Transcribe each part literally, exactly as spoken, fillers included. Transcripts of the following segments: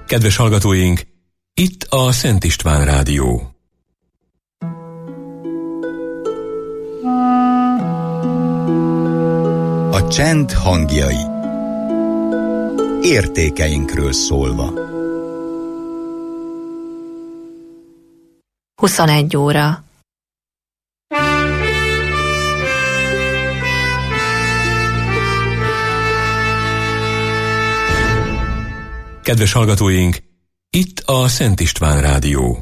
Kedves hallgatóink, itt a Szent István Rádió. A csend hangjai. Értékeinkről szólva. huszonegy óra. Kedves hallgatóink, itt a Szent István Rádió.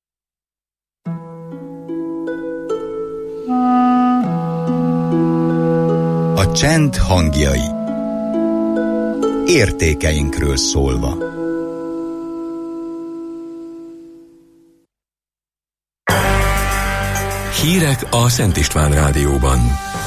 A csend hangjai. Értékeinkről szólva. Hírek a Szent István Rádióban.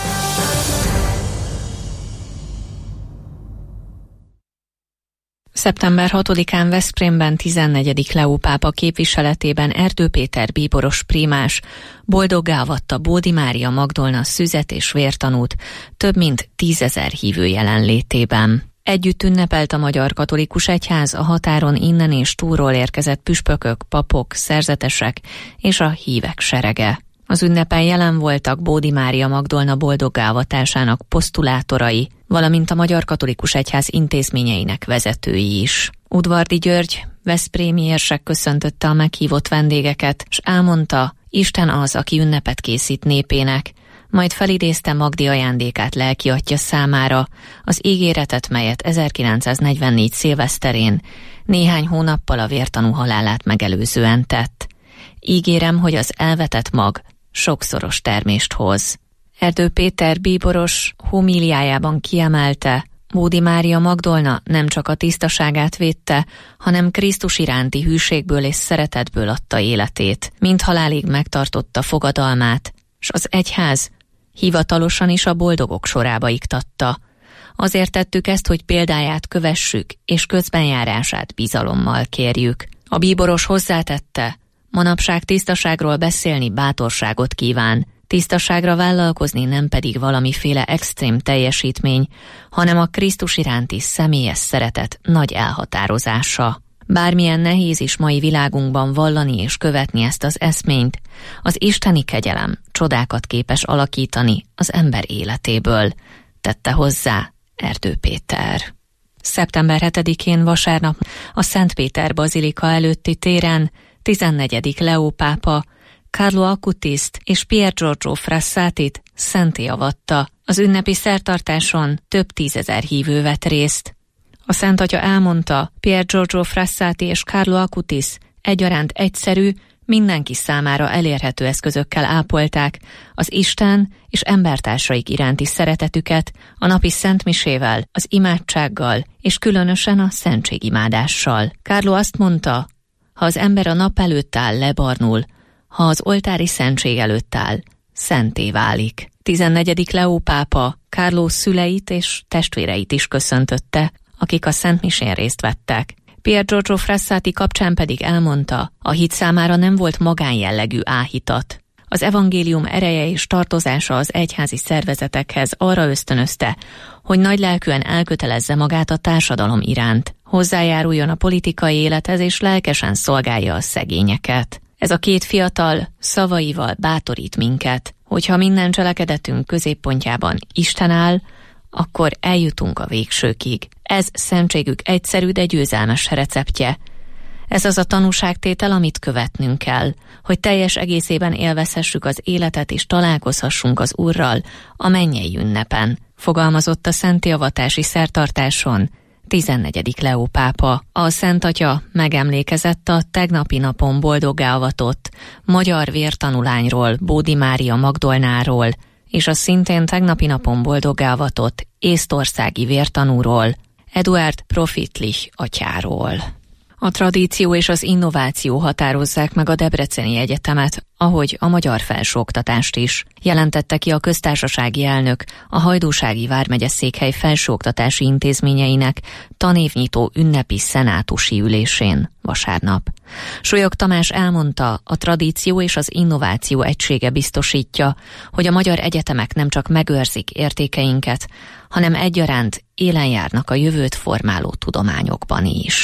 szeptember hatodikán Veszprémben tizennegyedik Leó pápa képviseletében Erdő Péter bíboros prímás boldoggá avatta Bódi Mária Magdolna szüzet és vértanút több mint tízezer hívő jelenlétében. Együtt ünnepelt a Magyar Katolikus Egyház, a határon innen és túlról érkezett püspökök, papok, szerzetesek és a hívek serege. Az ünnepen jelen voltak Bódi Mária Magdolna boldoggá avatásának posztulátorai, valamint a Magyar Katolikus Egyház intézményeinek vezetői is. Udvardi György, veszprémi érsek köszöntötte a meghívott vendégeket, s elmondta, Isten az, aki ünnepet készít népének, majd felidézte Magdi ajándékát lelki atya számára, az ígéretet, melyet ezerkilencszáznegyvennégy szilveszterén, néhány hónappal a vértanú halálát megelőzően tett. Ígérem, hogy az elvetett mag sokszoros termést hoz. Erdő Péter bíboros homíliájában kiemelte, Bódi Mária Magdolna nem csak a tisztaságát védte, hanem Krisztus iránti hűségből és szeretetből adta életét, mint halálig megtartotta fogadalmát, s az egyház hivatalosan is a boldogok sorába iktatta. Azért tettük ezt, hogy példáját kövessük, és közbenjárását bizalommal kérjük. A bíboros hozzátette, manapság tisztaságról beszélni bátorságot kíván, tisztaságra vállalkozni nem pedig valamiféle extrém teljesítmény, hanem a Krisztus iránti személyes szeretet nagy elhatározása. Bármilyen nehéz is mai világunkban vallani és követni ezt az eszményt, az isteni kegyelem csodákat képes alakítani az ember életéből, tette hozzá Erdő Péter. szeptember hetedikén vasárnap a Szent Péter bazilika előtti téren tizennegyedik Leó pápa Carlo Acutiszt és Pier Giorgio Frassatit szentté avatta. Az ünnepi szertartáson több tízezer hívő vett részt. A Szent Atya elmondta, Pier Giorgio Frassati és Carlo Acutis egyaránt egyszerű, mindenki számára elérhető eszközökkel ápolták az Isten és embertársaik iránti szeretetüket a napi szentmisével, az imádsággal és különösen a szentségimádással. Carlo azt mondta, ha az ember a nap előtt áll, lebarnul, ha az oltári szentség előtt áll, szentté válik. tizennegyedik Leó pápa Carlo szüleit és testvéreit is köszöntötte, akik a szentmisén részt vettek. Pier Giorgio Frassati kapcsán pedig elmondta, a hit számára nem volt magánjellegű áhítat. Az evangélium ereje és tartozása az egyházi szervezetekhez arra ösztönözte, hogy nagylelkűen elkötelezze magát a társadalom iránt, hozzájáruljon a politikai élethez és lelkesen szolgálja a szegényeket. Ez a két fiatal szavaival bátorít minket, hogyha minden cselekedetünk középpontjában Isten áll, akkor eljutunk a végsőkig. Ez szentségük egyszerű, de győzelmes receptje. Ez az a tanúságtétel, amit követnünk kell, hogy teljes egészében élvezhessük az életet és találkozhassunk az Úrral a mennyei ünnepen, fogalmazott a szenttiavatási szertartáson tizennegyedik Leó pápa. A Szent Atya megemlékezett a tegnapi napon boldoggá avatott magyar vértanulányról, Bódi Mária Magdolnáról, és a szintén tegnapi napon boldoggá avatott észtországi vértanúról, Eduard Profitlich atyáról. A tradíció és az innováció határozzák meg a Debreceni Egyetemet, ahogy a magyar felsőoktatást is, jelentette ki a köztársasági elnök a Hajdúsági vármegye székhely felsőoktatási intézményeinek tanévnyitó ünnepi szenátusi ülésén vasárnap. Solyog Tamás elmondta, a tradíció és az innováció egysége biztosítja, hogy a magyar egyetemek nem csak megőrzik értékeinket, hanem egyaránt élen járnak a jövőt formáló tudományokban is.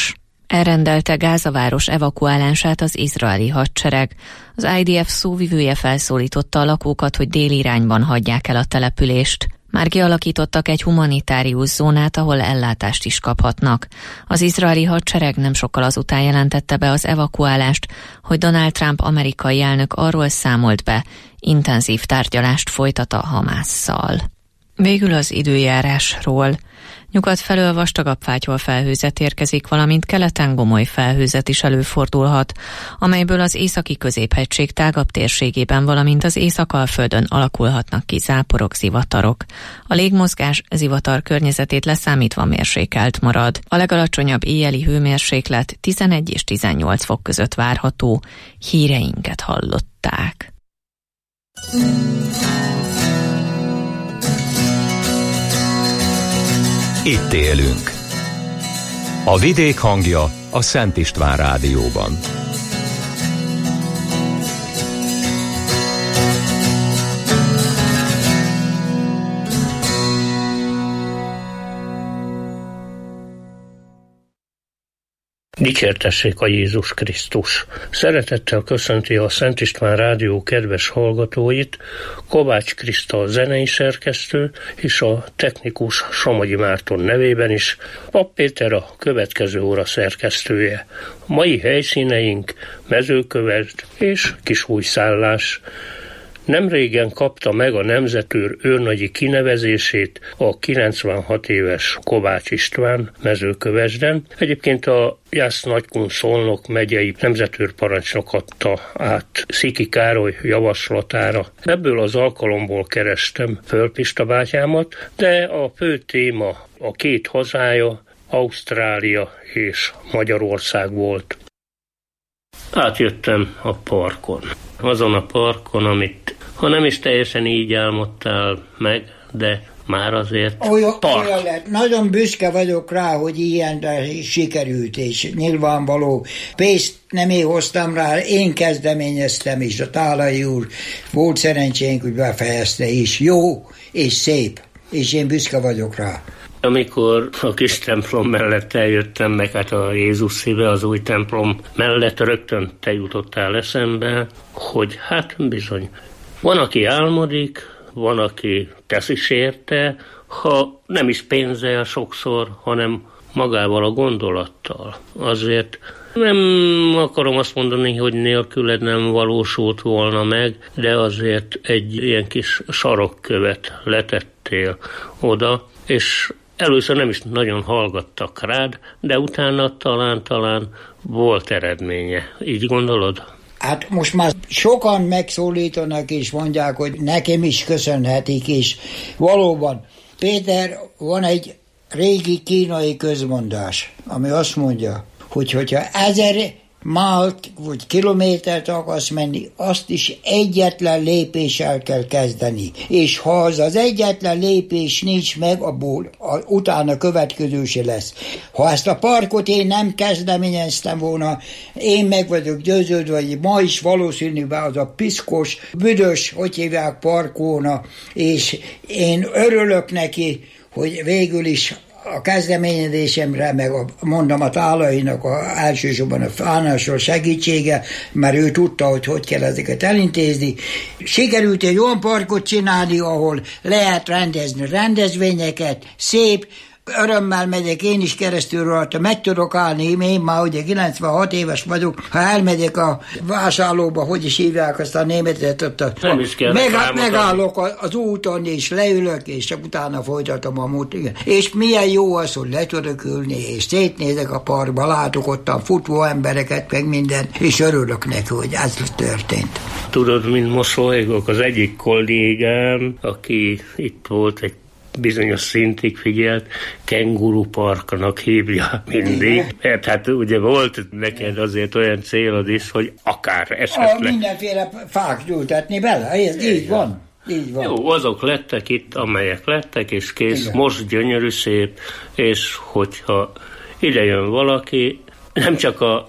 Elrendelte Gáza város evakuálását az izraeli hadsereg. Az i dé ef szóvivője felszólította a lakókat, hogy déli irányban hagyják el a települést. Már kialakítottak egy humanitárius zónát, ahol ellátást is kaphatnak. Az izraeli hadsereg nem sokkal azután jelentette be az evakuálást, hogy Donald Trump amerikai elnök arról számolt be, intenzív tárgyalást folytat a Hamásszal. Végül az időjárásról. Nyugat felől vastagabb fátyolfelhőzet érkezik, valamint keleten gomoly felhőzet is előfordulhat, amelyből az északi középhegység tágabb térségében, valamint az Észak-Alföldön alakulhatnak ki záporok, zivatarok. A légmozgás zivatar környezetét leszámítva mérsékelt marad. A legalacsonyabb éjjeli hőmérséklet tizenegy és tizennyolc fok között várható. Híreinket hallották. Itt élünk. A vidék hangja a Szent István Rádióban. Dicsértessék a Jézus Krisztus! Szeretettel köszönti a Szent István Rádió kedves hallgatóit Kovács Kriszta zenei szerkesztő és a technikus Somogyi Márton nevében is Pap Péter a következő óra szerkesztője. Mai helyszíneink Mezőkövesd és Kisújszállás. Nemrégen kapta meg a nemzetőr őrnagyi kinevezését a kilencvenhat éves Kovács István Mezőkövesden. Egyébként a Jász-Nagykun Szolnok megyei nemzetőrparancsnok adta át Sziki Károly javaslatára. Ebből az alkalomból kerestem föl Pista bátyámat, de a fő téma a két hazája, Ausztrália és Magyarország volt. Átjöttem a parkon. Azon a parkon, amit ha nem is teljesen így álmodtál meg, de már azért olyan, park. Olyan lett. Nagyon büszke vagyok rá, hogy ilyenre sikerült, és nyilvánvaló pénzt nem én hoztam rá, én kezdeményeztem is, a Tálai úr volt szerencsénk, hogy befejezte is. Jó és szép, és én büszke vagyok rá. Amikor a kis templom mellett eljöttem, meg hát a Jézus szíve az új templom mellett, rögtön te jutottál eszembe, hogy hát bizony, van, aki álmodik, van, aki tesz is érte, ha nem is pénzzel sokszor, hanem magával a gondolattal. Azért nem akarom azt mondani, hogy nélküled nem valósult volna meg, de azért egy ilyen kis sarokkövet letettél oda, és először nem is nagyon hallgattak rád, de utána talán-talán volt eredménye. Így gondolod? Hát most már sokan megszólítanak és mondják, hogy nekem is köszönhetik, és valóban, Péter, van egy régi kínai közmondás, ami azt mondja, hogy hogyha ezer mált vagy kilométert akarsz menni, azt is egyetlen lépéssel kell kezdeni. És ha az az egyetlen lépés nincs meg, abból a, utána következő se lesz. Ha ezt a parkot én nem kezdeményeztem volna, én meg vagyok győződve, hogy ma is valószínűleg az a piszkos, büdös, hogy hívják, park volna, és én örülök neki, hogy végül is a kezdeményezésemre, meg a, mondom a Tálainak a, elsősorban a Fánásról segítsége, mert ő tudta, hogy hogy kell ezeket elintézni. Sikerült egy olyan parkot csinálni, ahol lehet rendezni rendezvényeket, szép, örömmel megyek én is keresztül rajta, meg tudok állni, én már ugye kilencvenhat éves vagyok, ha elmegyek a vásárlóba, hogy is hívják azt a németet, ott a, nem is kell meg, megállok az úton, és leülök, és csak utána folytatom a mút. És milyen jó az, hogy le tudok ülni, és szétnézek a parkba, látok ottan futó embereket, meg minden, és örülök neki, hogy ez történt. Tudod, mint mosolygok, az egyik kollégám, aki itt volt egy bizonyos szintig figyelt, Kenguru Parknak hívja mindig. Mert hát ugye volt neked azért olyan célod is, hogy akár esetleg... A mindenféle fák ültetni bele, ez így van. Így van. Jó, azok lettek itt, amelyek lettek, és kész, igen. Most gyönyörű szép, és hogyha ide jön valaki, nem csak a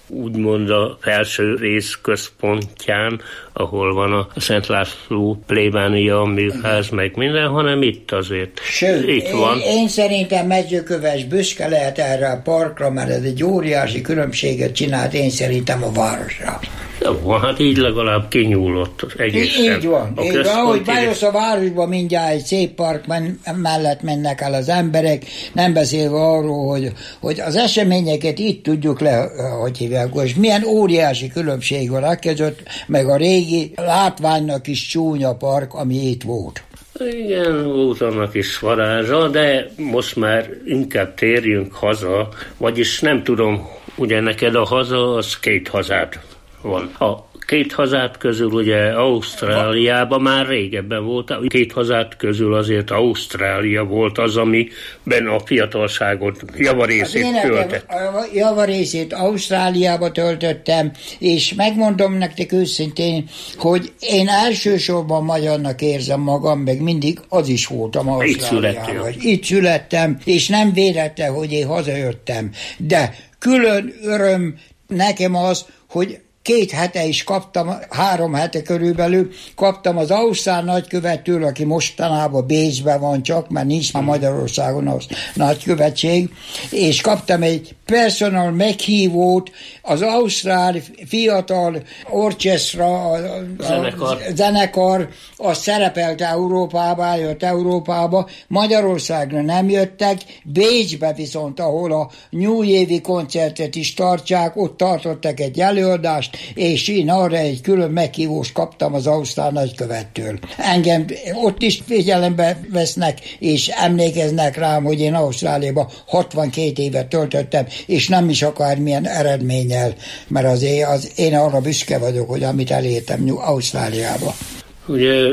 úgymond a felső rész központján, ahol van a Szent László plébánia, műház, meg minden, hanem itt azért. Sőt, itt én, van. én szerintem Mezőköves büszke lehet erre a parkra, mert ez egy óriási különbséget csinált, én szerintem a városra. Jó, hát így legalább kinyúlott egészen. Így van. A így van. Ahogy bejössz a városba, mindjárt egy szép park men- mellett mennek el az emberek, nem beszélve arról, hogy, hogy az eseményeket itt tudjuk le, hogy hívják, és milyen óriási különbség van a között, meg a régi látványnak is csúnya park, ami itt volt. Igen, volt annak is varázsa, de most már inkább térjünk haza, vagyis nem tudom, ugye neked a haza, az két hazád van. A két hazát közül ugye Ausztráliában már régebben volt, a két hazát közül azért Ausztrália volt az, amiben a fiatalságot javarészét töltett. A javarészét Ausztráliába töltöttem, és megmondom nektek őszintén, hogy én elsősorban magyarnak érzem magam, meg mindig az is voltam Ausztráliában. Itt, Itt születtem, és nem véletlen, hogy én hazajöttem. De külön öröm nekem az, hogy két hete is kaptam, három hete körülbelül kaptam az ausztrál nagykövettől, aki mostanában Bécsben van csak, mert nincs már Magyarországon az nagykövetség, és kaptam egy personal meghívót az ausztrál fiatal orchestra, a, a zenekar. a zenekar, az szerepelt Európába, jött Európába, Magyarországra nem jöttek, Bécsbe viszont, ahol a New Évi koncertet is tartják, ott tartottak egy előadást, és én arra egy külön meghívást kaptam az ausztrál nagykövettől. Engem ott is figyelembe vesznek, és emlékeznek rám, hogy én Ausztráliában hatvankét évet töltöttem, és nem is akármilyen eredménnyel, mert azért az, én arra büszke vagyok, hogy amit elértem Ausztráliába. Ugye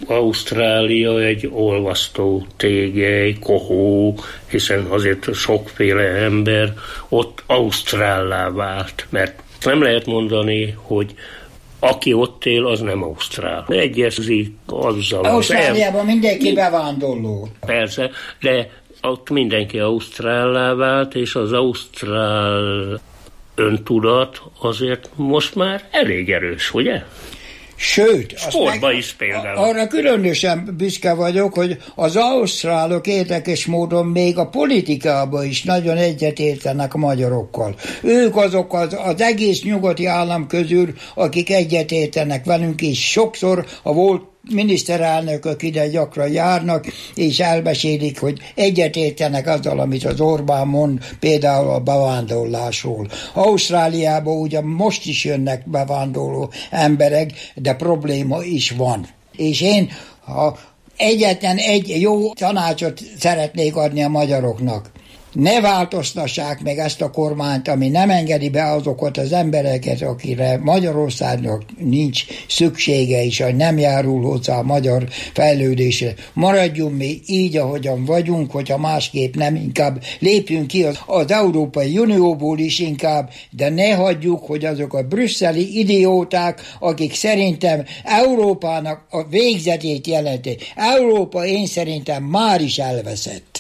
Ausztrália egy olvasztó tégely, kohó, hiszen azért sokféle ember ott ausztrállá vált, mert nem lehet mondani, hogy aki ott él, az nem ausztrál. Egyezik azzal. Ausztráliában el... mindenki bevándorló. Persze, de ott mindenki ausztrállá vált, és az ausztrál öntudat azért most már elég erős, ugye? Sőt, sportban is például. Arra különösen büszke vagyok, hogy az ausztrálok érdekes módon még a politikában is nagyon egyetértenek a magyarokkal. Ők azok az, az egész nyugati állam közül, akik egyetértenek velünk, és sokszor a volt miniszterelnökök ide gyakran járnak, és elmesélik, hogy egyetértenek azzal, amit az Orbán mond, például a bevándorlásról. Ausztráliában ugyan most is jönnek bevándorló emberek, de probléma is van. És én, ha egyetlen egy jó tanácsot szeretnék adni a magyaroknak, ne változtassák meg ezt a kormányt, ami nem engedi be azokat az embereket, akire Magyarországnak nincs szüksége, és hogy nem járul hozzá a magyar fejlődésre. Maradjunk mi így, ahogyan vagyunk, hogyha másképp nem, inkább lépjünk ki az, az Európai Unióból is inkább, de ne hagyjuk, hogy azok a brüsszeli idióták, akik szerintem Európának a végzetét jelenti. Európa én szerintem már is elveszett.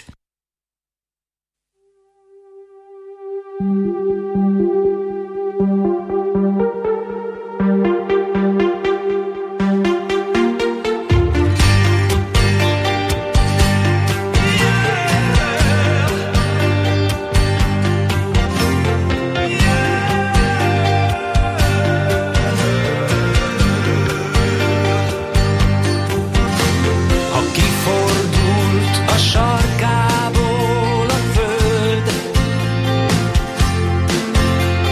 Sarkából a föld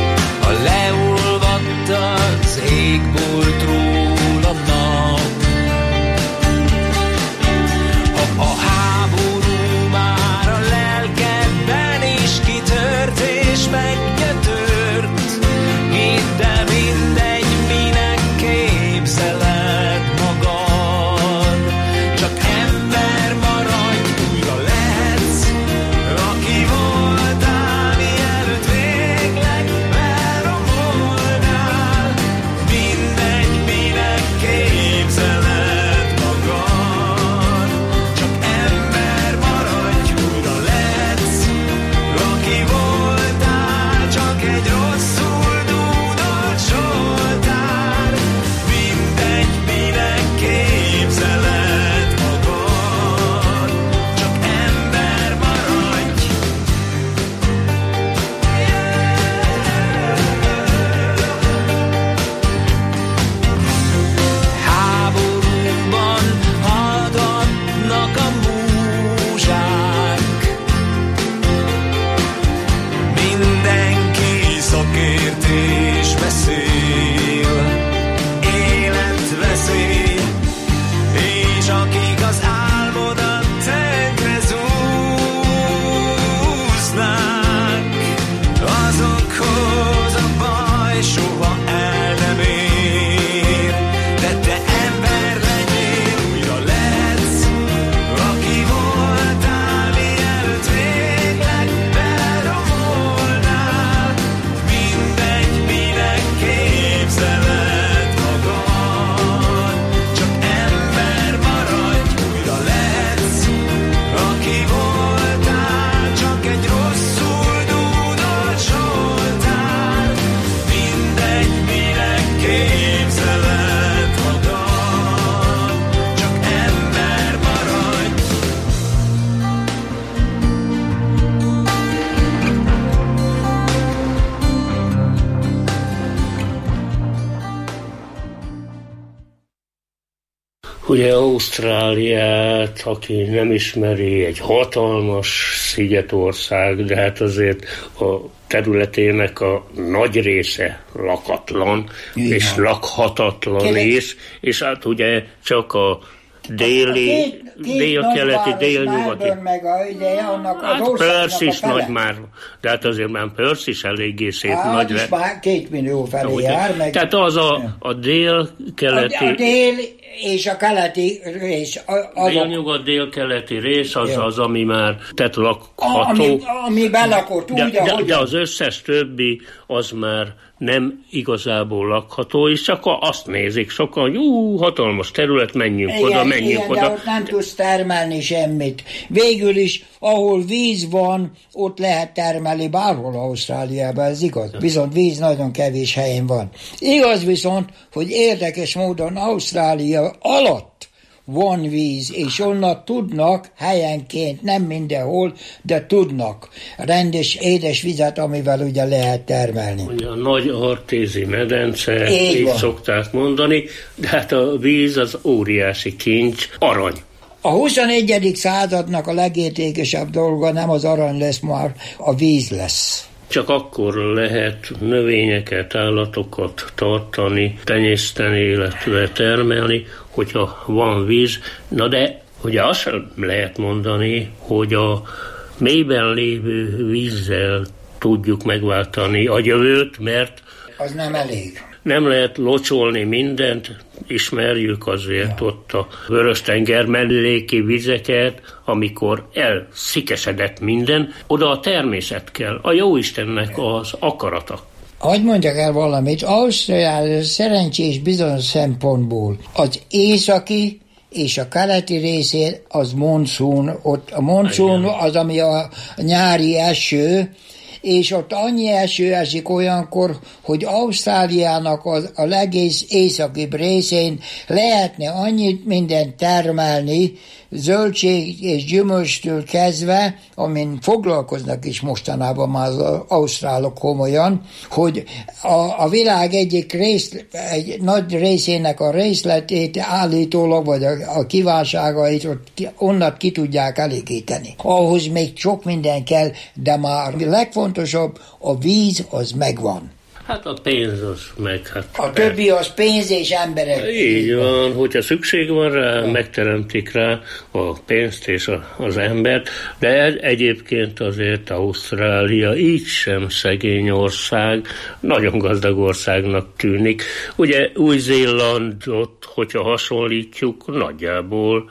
Ugye Ausztráliát, aki nem ismeri, egy hatalmas szigetország, de hát azért a területének a nagy része lakatlan, igen, és lakhatatlan Kérlek. is, és hát ugye csak a déli, két, két délkeleti, délnyugati. Meg a, ugye, annak hát az Perth is nagy már, de hát azért már Perth is eléggé szép hát, nagy lett. Már két millió felé ugye, jár. Meg, tehát az a, a délkeleti... A, a dél és a keleti rész. Délnyugat, délkeleti rész az az, ami már tehát lakható. Ami, ami belakott úgy, de, de, de az összes többi az már nem igazából lakható, és csak azt nézik sokan, jó, hatalmas terület, menjünk igen, oda, menjünk igen, oda. De ott nem tudsz termelni semmit. Végül is, ahol víz van, ott lehet termelni bárhol Ausztráliában, ez igaz. Viszont víz nagyon kevés helyen van. Igaz viszont, hogy érdekes módon Ausztrália alatt van víz, és onnan tudnak helyenként, nem mindenhol, de tudnak rendes édes vizet, amivel ugye lehet termelni. Ugye a nagy artézi medence, így, így szokták mondani, de hát a víz az óriási kincs, arany. A huszonegyedik századnak a legértékesebb dolga nem az arany lesz már, a víz lesz. Csak akkor lehet növényeket, állatokat tartani, tenyészteni, illetve termelni, hogyha van víz. Na de ugye azt sem lehet mondani, hogy a mélyben lévő vízzel tudjuk megváltani a jövőt, mert az nem elég. Nem lehet locsolni mindent, ismerjük azért ja. ott a Vörös-tenger melléki vizeket, amikor elszikesedett minden, oda a természet kell, a jóistennek az akarata. Hadd mondjak el valamit, Ausztrália szerencsés bizonyos szempontból az északi és a keleti részén az monszún, ott a monszún az, ami a nyári eső, és ott annyi eső esik olyankor, hogy Ausztráliának az, a legész északibb részén lehetne annyit mindent termelni, zöldség és gyümölcstől kezdve, amin foglalkoznak is mostanában már az ausztrálok komolyan, hogy a, a világ egyik rész, egy nagy részének a részletét állítólag, vagy a, a kívánságait ott ki, onnan ki tudják elégíteni. Ahhoz még sok minden kell, de már legfontosabb, a víz az megvan. Hát a pénz az meg. Hát a többi az pénz és emberek. Így van, hogyha szükség van rá, ja. megteremtik rá a pénzt és a, az embert, de egyébként azért Ausztrália így sem szegény ország, nagyon gazdag országnak tűnik. Ugye Új-Zélandot, hogyha hasonlítjuk, nagyjából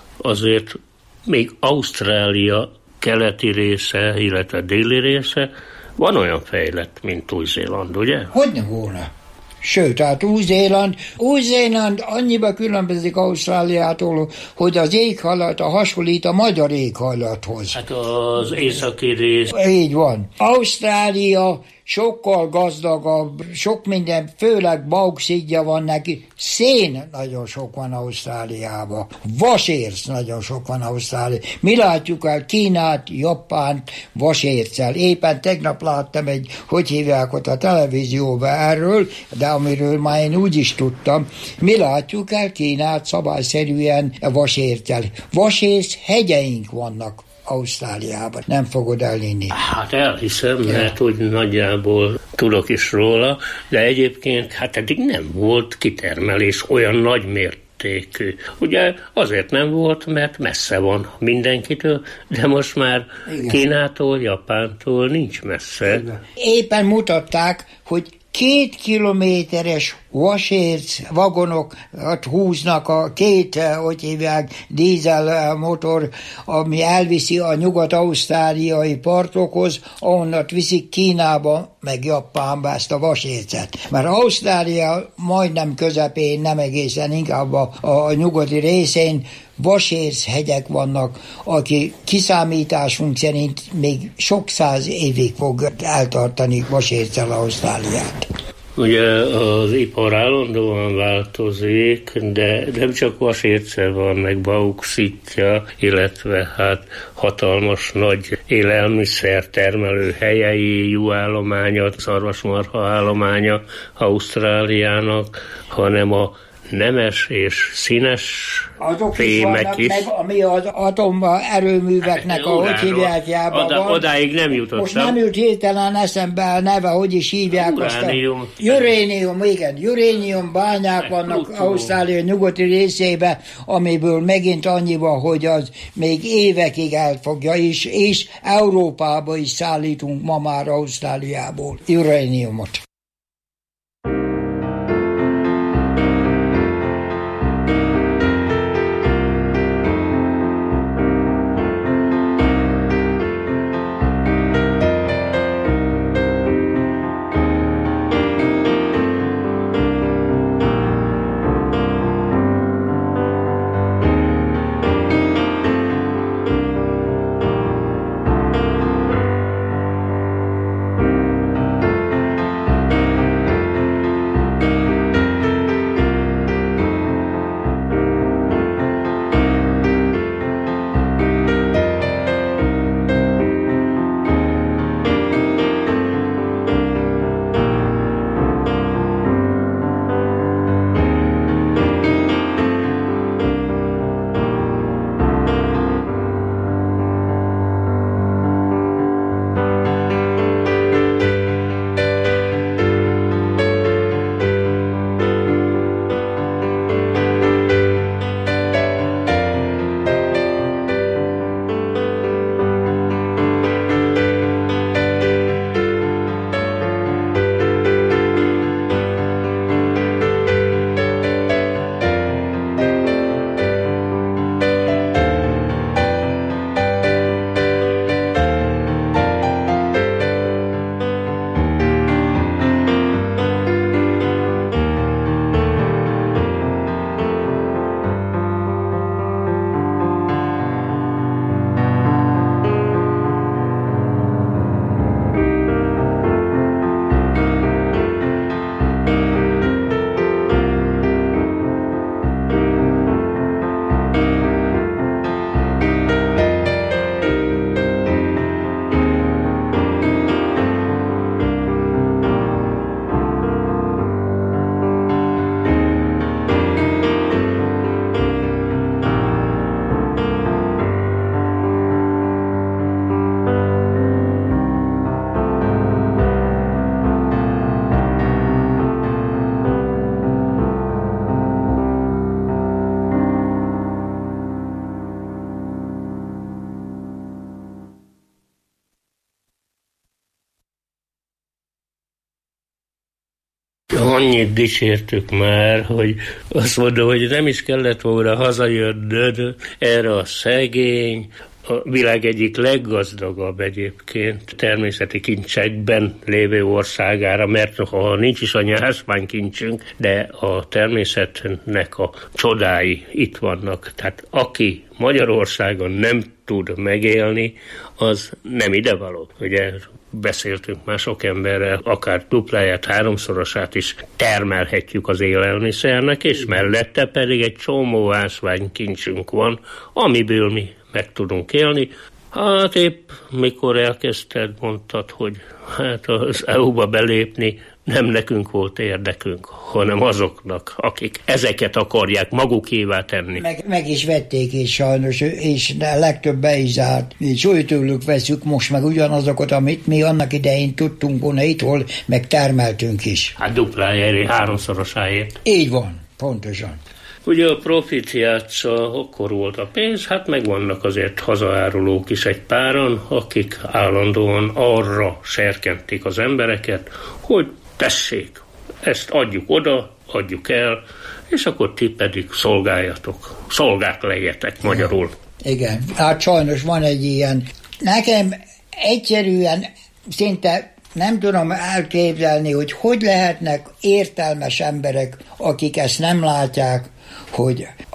azért még Ausztrália keleti része, illetve déli része van olyan fejlett, mint Új-Zéland, ugye? Hogyne volna? Sőt, hát Új-Zéland, Új-Zéland annyiba különbözik Ausztráliától, hogy az éghajlata hasonlít a magyar éghajlathoz. Hát az északi rész. Így van. Ausztrália sokkal gazdagabb, sok minden, főleg bauxitja van neki. Szén nagyon sok van Ausztráliában. Vasérc nagyon sok van Ausztráliában. Mi látjuk el Kínát, Japánt vasérccel. Éppen tegnap láttam egy, hogy hívják ott a televízióban erről, de amiről már én úgy is tudtam. Mi látjuk el Kínát szabályszerűen vasérccel. Vasérc hegyeink vannak Ausztráliában. Nem fogod elhinni. Hát elhiszem, ja. mert úgy nagyjából tudok is róla, de egyébként hát eddig nem volt kitermelés olyan nagy mértékű. Ugye azért nem volt, mert messze van mindenkitől, de most már igen. Kínától, Japántól nincs messze. Igen. Éppen mutatták, hogy két kilométeres vasérc vagonokat húznak a két, hogy hívják, dízel motor, ami elviszi a nyugat-ausztráliai partokhoz, ahonnat viszik Kínába, meg Japánba ezt a vasércet. Mert Ausztrália majdnem közepén, nem egészen, inkább a, a nyugati részén vasérc hegyek vannak, aki kiszámításunk szerint még sok száz évig fog eltartani vasérccel Ausztráliát. Ugye az ipar állandóan változik, de nem csak vasérce van, meg bauxitja, illetve hát hatalmas nagy élelmiszer termelő helyei, juhállománya, szarvasmarha állománya Ausztráliának, hanem a nemes és színes azok fémek is. is. Meg, ami az atomerőműveknek, hát, ahogy hívják jába oda, van. Odáig nem jutottam. Most nem jut hirtelen eszembe a neve, hogy is hívják azt a... Uránium, igen. Uránium bányák vannak Pluton. Ausztrália nyugati részében, amiből megint annyi van, hogy az még évekig elfogja, és, és Európába is szállítunk ma már Ausztráliából urániumot. Annyit dicsértük már, hogy azt mondom, hogy nem is kellett volna hazajönnöd erre a szegény, a világ egyik leggazdagabb egyébként természeti kincsekben lévő országára, mert ha nincs is annyi ásványkincsünk, de a természetnek a csodái itt vannak. Tehát aki Magyarországon nem tud megélni, az nem idevaló. Ugye beszéltünk már sok emberrel, akár dupláját, háromszorosát is termelhetjük az élelmiszernek, és mellette pedig egy csomó ásványkincsünk van, amiből mi meg tudunk élni. Hát épp mikor elkezdted, mondtad, hogy hát az é u-ba belépni nem nekünk volt érdekünk, hanem azoknak, akik ezeket akarják magukévá tenni. Meg, meg is vették, és sajnos, és a legtöbb be is zárt. És úgy tőlük veszük most meg ugyanazokat, amit mi annak idején tudtunk volna itthol, meg termeltünk is. Hát duplájáért, háromszorosáért. Így van, pontosan. Ugye a profit játsza, akkor volt a pénz, hát megvannak azért hazaárulók is egy páran, akik állandóan arra serkentik az embereket, hogy tessék, ezt adjuk oda, adjuk el, és akkor ti pedig szolgáljatok, szolgák legyetek magyarul. Igen, hát sajnos van egy ilyen. Nekem egyszerűen szinte nem tudom elképzelni, hogy hogy lehetnek értelmes emberek, akik ezt nem látják, hogy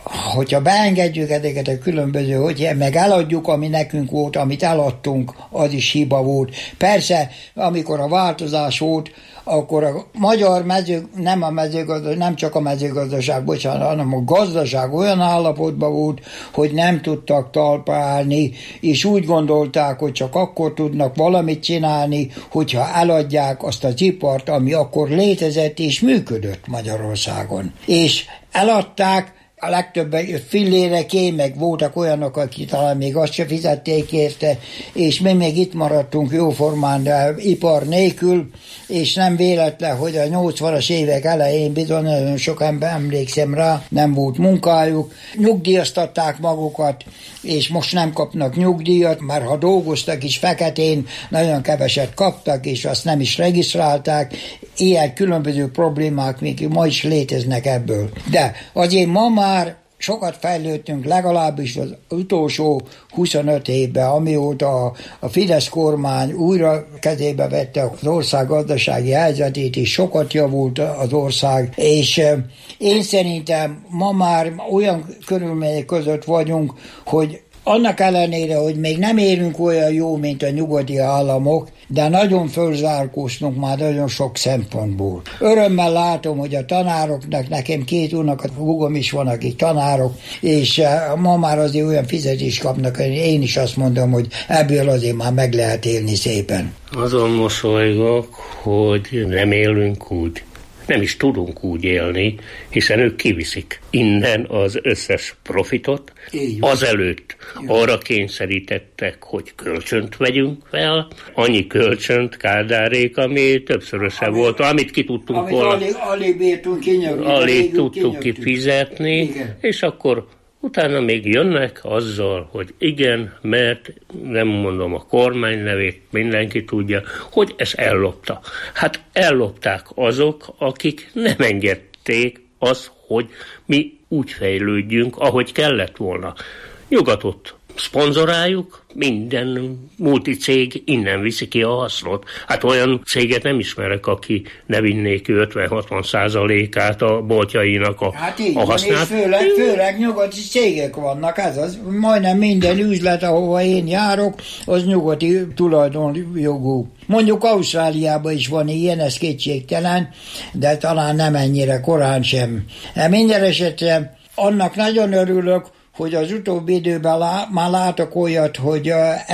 hogyha beengedjük ezeket a különböző, hogy meg eladjuk, ami nekünk volt, amit eladtunk, az is hiba volt. Persze, amikor a változás volt, akkor a magyar mező, nem a mezőgazdaság, nem csak a mezőgazdaság, bocsánat, hanem a gazdaság olyan állapotban volt, hogy nem tudtak talpra állni, és úgy gondolták, hogy csak akkor tudnak valamit csinálni, hogyha eladják azt az ipart, ami akkor létezett és működött Magyarországon. És eladták, a legtöbb filléreké, meg voltak olyanok, akik talán még azt se fizették érte, és mi még itt maradtunk jóformán, de ipar nélkül, és nem véletlen, hogy a nyolcvanas évek elején bizony nagyon sok ember, emlékszem rá, nem volt munkájuk, nyugdíjaztatták magukat, és most nem kapnak nyugdíjat, mert ha dolgoztak is feketén, nagyon keveset kaptak, és azt nem is regisztrálták. Ilyen különböző problémák még ma is léteznek ebből. De azért ma már sokat fejlődtünk, legalábbis az utolsó huszonöt évben, amióta a, a Fidesz kormány újra kezébe vette az ország gazdasági helyzetét, és sokat javult az ország, és én szerintem ma már olyan körülmények között vagyunk, hogy annak ellenére, hogy még nem érünk olyan jó, mint a nyugati államok, de nagyon fölzárkóztunk már nagyon sok szempontból. Örömmel látom, hogy a tanároknak, nekem két unokat, húgom is van, akik tanárok, és ma már azért olyan fizetést kapnak, hogy én is azt mondom, hogy ebből azért már meg lehet élni szépen. Azon mosolygok, hogy nem élünk úgy. Nem is tudunk úgy élni, hiszen ők kiviszik innen az összes profitot. Azelőtt arra kényszerítettek, hogy kölcsönt vegyünk fel. Annyi kölcsönt, Kádárék, ami többszöröse ami, volt, amit ki tudtunk amit volna. Alig, alig bírtunk kinyögni. Alig tudtuk kifizetni, igen. És akkor utána még jönnek azzal, hogy igen, mert nem mondom a kormány nevét, mindenki tudja, hogy ez ellopta. Hát ellopták azok, akik nem engedték azt, hogy mi úgy fejlődjünk, ahogy kellett volna. Nyugatot szponzoráljuk, minden multicég innen viszi ki a hasznot. Hát olyan céget nem ismerek, aki ne vinnék ötven-hatvan százalékát a boltjainak a, hát így a hasznát. És főleg, főleg nyugati cégek vannak, ez az, majdnem minden üzlet, ahova én járok, az nyugati tulajdonjogú. Mondjuk Ausztráliában is van ilyen, ez kétségtelen, de talán nem ennyire korán sem. Minden esetre annak nagyon örülök, hogy az utóbbi időben lá, már látok olyat, hogy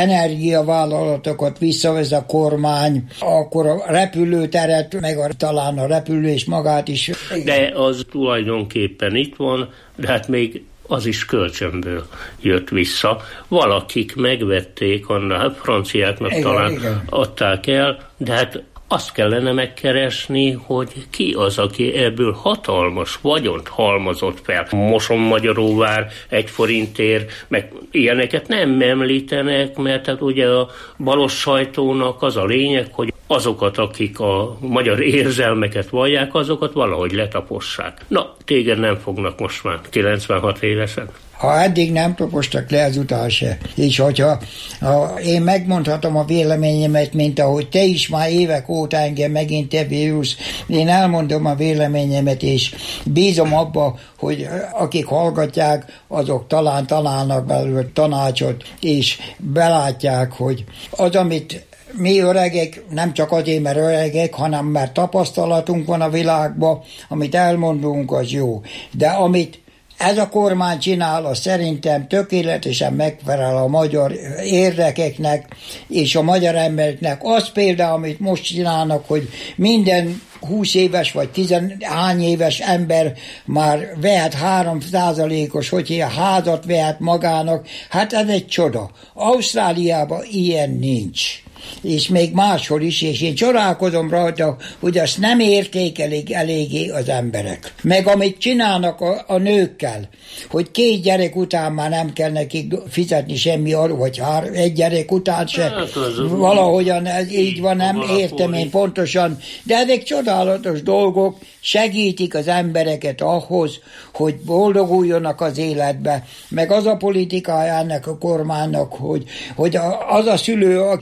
energiavállalatokat visszavez a kormány, akkor a repülőteret, meg a, talán a repülés magát is. De az tulajdonképpen itt van, de hát még az is kölcsönből jött vissza. Valakik megvették, annál franciáknak igen, talán igen. adták el, de hát azt kellene megkeresni, hogy ki az, aki ebből hatalmas vagyont halmozott fel. Moson-Magyaróvár egy forintért, meg ilyeneket nem említenek, mert hát ugye a balos sajtónak az a lényeg, hogy azokat, akik a magyar érzelmeket vallják, azokat valahogy letapossák. Na, téged nem fognak most már kilencvenhat évesen. Ha eddig nem tapostak le, ezután se. És hogyha ha én megmondhatom a véleményemet, mint ahogy te is már évek óta engem megint te vírus, én elmondom a véleményemet, és bízom abba, hogy akik hallgatják, azok talán találnak belőle tanácsot, és belátják, hogy az, amit mi öregek, nem csak azért, mert öregek, hanem mert tapasztalatunk van a világban, amit elmondunk, az jó. De amit ez a kormány csinál, az szerintem tökéletesen megfelel a magyar érdekeknek és a magyar embereknek. Az például, amit most csinálnak, hogy minden húsz éves vagy tizenhány éves ember már vehet három százalékos, hogy ilyen házat vehet magának, hát ez egy csoda. Ausztráliában ilyen nincs. És még máshol is, és én csodálkozom rajta, hogy azt nem értékelik eléggé az emberek. Meg amit csinálnak a, a nőkkel, hogy két gyerek után már nem kell nekik fizetni semmi arról, vagy hár, egy gyerek után se, hát valahogyan ez így van, nem értem én pontosan, de ezek csodálatos dolgok, segítik az embereket ahhoz, hogy boldoguljonak az életbe, meg az a politikája ennek a kormánynak, hogy, hogy az a szülő, aki hajlandó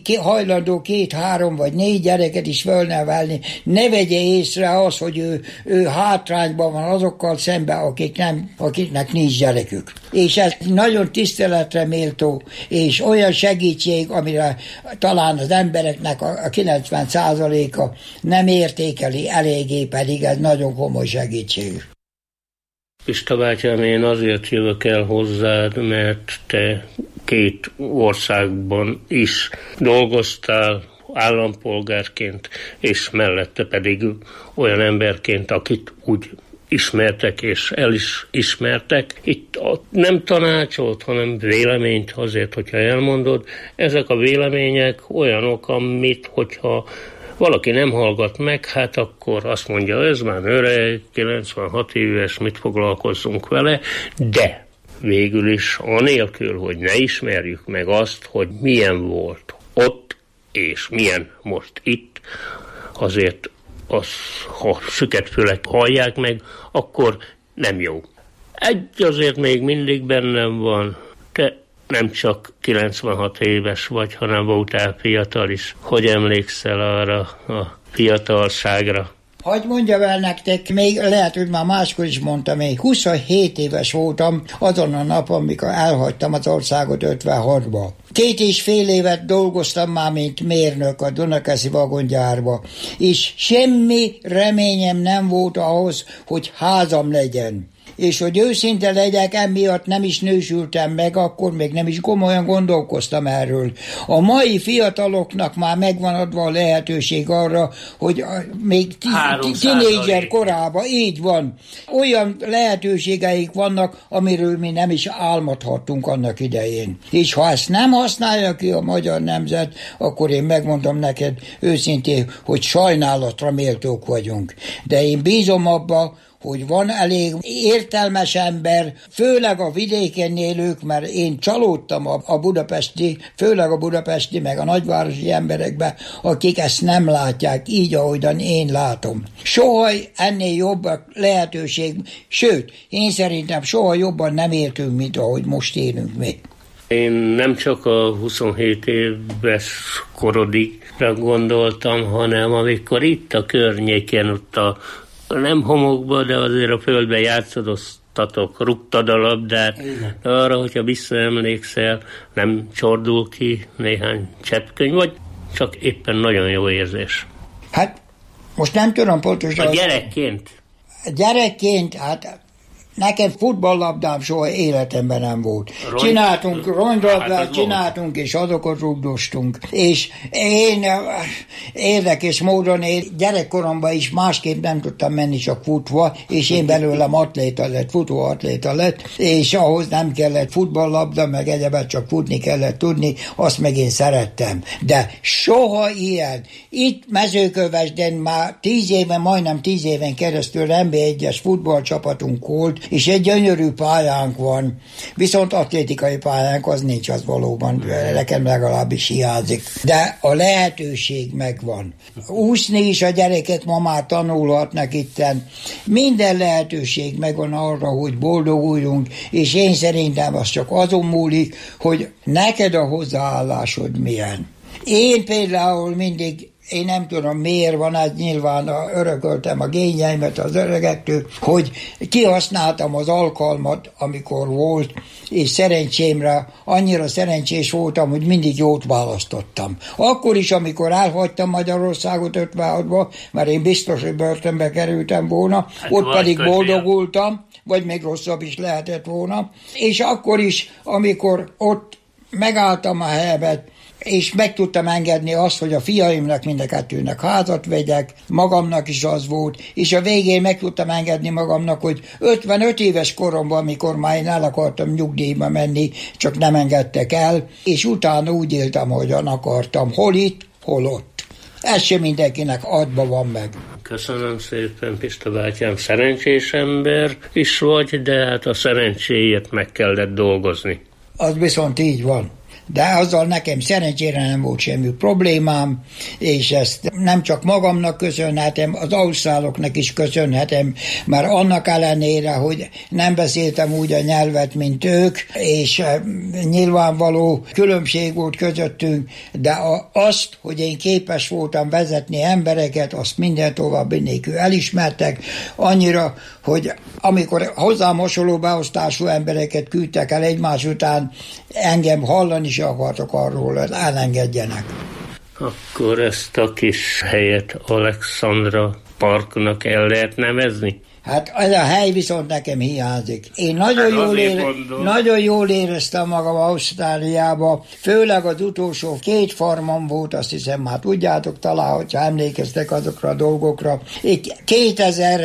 hajlandó két-három vagy négy gyereket is fölnevelni, ne vegye észre az, hogy ő, ő hátrányban van azokkal szemben, akik nem, akiknek nincs gyerekük. És ez nagyon tiszteletre méltó, és olyan segítség, amire talán az embereknek a kilencven százaléka nem értékeli eléggé, pedig ez nagyon komoly segítség. Pista bátyám, én azért jövök el hozzád, mert te két országban is dolgoztál, állampolgárként, és mellette pedig olyan emberként, akit úgy ismertek és el is ismertek. Itt a, nem tanácsot, hanem véleményt azért, hogyha elmondod. Ezek a vélemények olyanok, amit, hogyha valaki nem hallgat meg, hát akkor azt mondja, ez már öreg, kilencvenhat éves, mit foglalkozzunk vele, de végül is anélkül, hogy ne ismerjük meg azt, hogy milyen volt ott, és milyen most itt, azért az, ha szüketfülek hallják meg, akkor nem jó. Egy azért még mindig bennem van, te nem csak kilencvenhat éves vagy, hanem voltál fiatal is. Hogy emlékszel arra a fiatalságra? Hogy mondjam el nektek, még lehet, hogy már máskor is mondtam, én huszonhét éves voltam azon a napon, amikor elhagytam az országot ötvenhatba. Két és fél évet dolgoztam már, mint mérnök a Dunakeszi vagongyárba, és semmi reményem nem volt ahhoz, hogy házam legyen. És hogy őszinte legyek, emiatt nem is nősültem meg, akkor még nem is komolyan gondolkoztam erről. A mai fiataloknak már megvan adva a lehetőség arra, hogy még tinédzser korában, így van, olyan lehetőségeik vannak, amiről mi nem is álmodhattunk annak idején. És ha ezt nem használja ki a magyar nemzet, akkor én megmondom neked őszintén, hogy sajnálatra méltók vagyunk. De én bízom abba, hogy van elég értelmes ember, főleg a vidéken élők, mert én csalódtam a, a budapesti, főleg a budapesti, meg a nagyvárosi emberekbe, akik ezt nem látják így, ahogyan én látom. Soha ennél jobb a lehetőség, sőt, én szerintem soha jobban nem éltünk, mint ahogy most élünk mi. Én nem csak a huszonhét éves korodigra gondoltam, hanem amikor itt a környéken, ott a nem homokba, de azért a földbe játszadoztatok, rúgtad a labdát, de arra, hogyha visszaemlékszel, nem csordul ki néhány cseppkönyv, vagy csak éppen nagyon jó érzés. Hát, most nem tudom pontosan. A gyerekként? Gyerekként, hát nekem futballlabdám soha életemben nem volt. Rongy... Csináltunk ronylabdát, hát csináltunk, és azokat rugdostunk. És én érdekes módon én gyerekkoromban is másképp nem tudtam menni, csak futva, és én belőlem atléta lett, futó atléta lett, és ahhoz nem kellett futballlabda, meg egyebet, csak futni kellett tudni, azt meg én szerettem. De soha ilyen. Itt Mezőkövesden már tíz éven, majdnem tíz éven keresztül en bé egyes futballcsapatunk volt, és egy gyönyörű pályánk van, viszont atlétikai pályánk az nincs, az valóban, nekem legalábbis hiányzik. De a lehetőség megvan. Úszni is a gyerekek ma már tanulhatnak itten. Minden lehetőség megvan arra, hogy boldoguljunk, és én szerintem az csak azon múlik, hogy neked a hozzáállásod milyen. Én például mindig, én nem tudom miért van, ez nyilván örököltem a génjeimet az öregektől, hogy kihasználtam az alkalmat, amikor volt, és szerencsémre annyira szerencsés voltam, hogy mindig jót választottam. Akkor is, amikor elhagytam Magyarországot ötvenhatba, mert én biztos, hogy börtönbe kerültem volna, hát ott pedig boldogultam, vagy még rosszabb is lehetett volna, és akkor is, amikor ott megálltam a helyet, és meg tudtam engedni azt, hogy a fiaimnak mind a kettőnek házat vegyek, magamnak is az volt, és a végén meg tudtam engedni magamnak, hogy ötvenöt éves koromban, amikor már én el akartam nyugdíjba menni, csak nem engedtek el, és utána úgy éltem, ahogyan akartam, hol itt, hol ott. Ez sem mindenkinek adva van meg. Köszönöm szépen, Pista bátyám, szerencsés ember is vagy, de hát a szerencséért meg kellett dolgozni. Az viszont így van. de azzal nekem szerencsére nem volt semmi problémám, és ezt nem csak magamnak köszönhetem, az ausztráloknak is köszönhetem, mert annak ellenére, hogy nem beszéltem úgy a nyelvet, mint ők, és nyilvánvaló különbség volt közöttünk, de azt, hogy én képes voltam vezetni embereket, azt minden további nélkül elismertek, annyira, hogy amikor hozzám hasonló beosztású embereket küldtek el egymás után, engem hallani is akartok arról, hogy elengedjenek. Akkor ezt a kis helyet Alexandra Parknak el lehet nevezni? Hát ez a hely viszont nekem hiányzik. Én nagyon, hát jól, ére, nagyon jól éreztem magam Ausztráliába, főleg az utolsó két farmom volt, azt hiszem, már tudjátok talán, hogyha emlékeztek azokra a dolgokra. Én kétezer,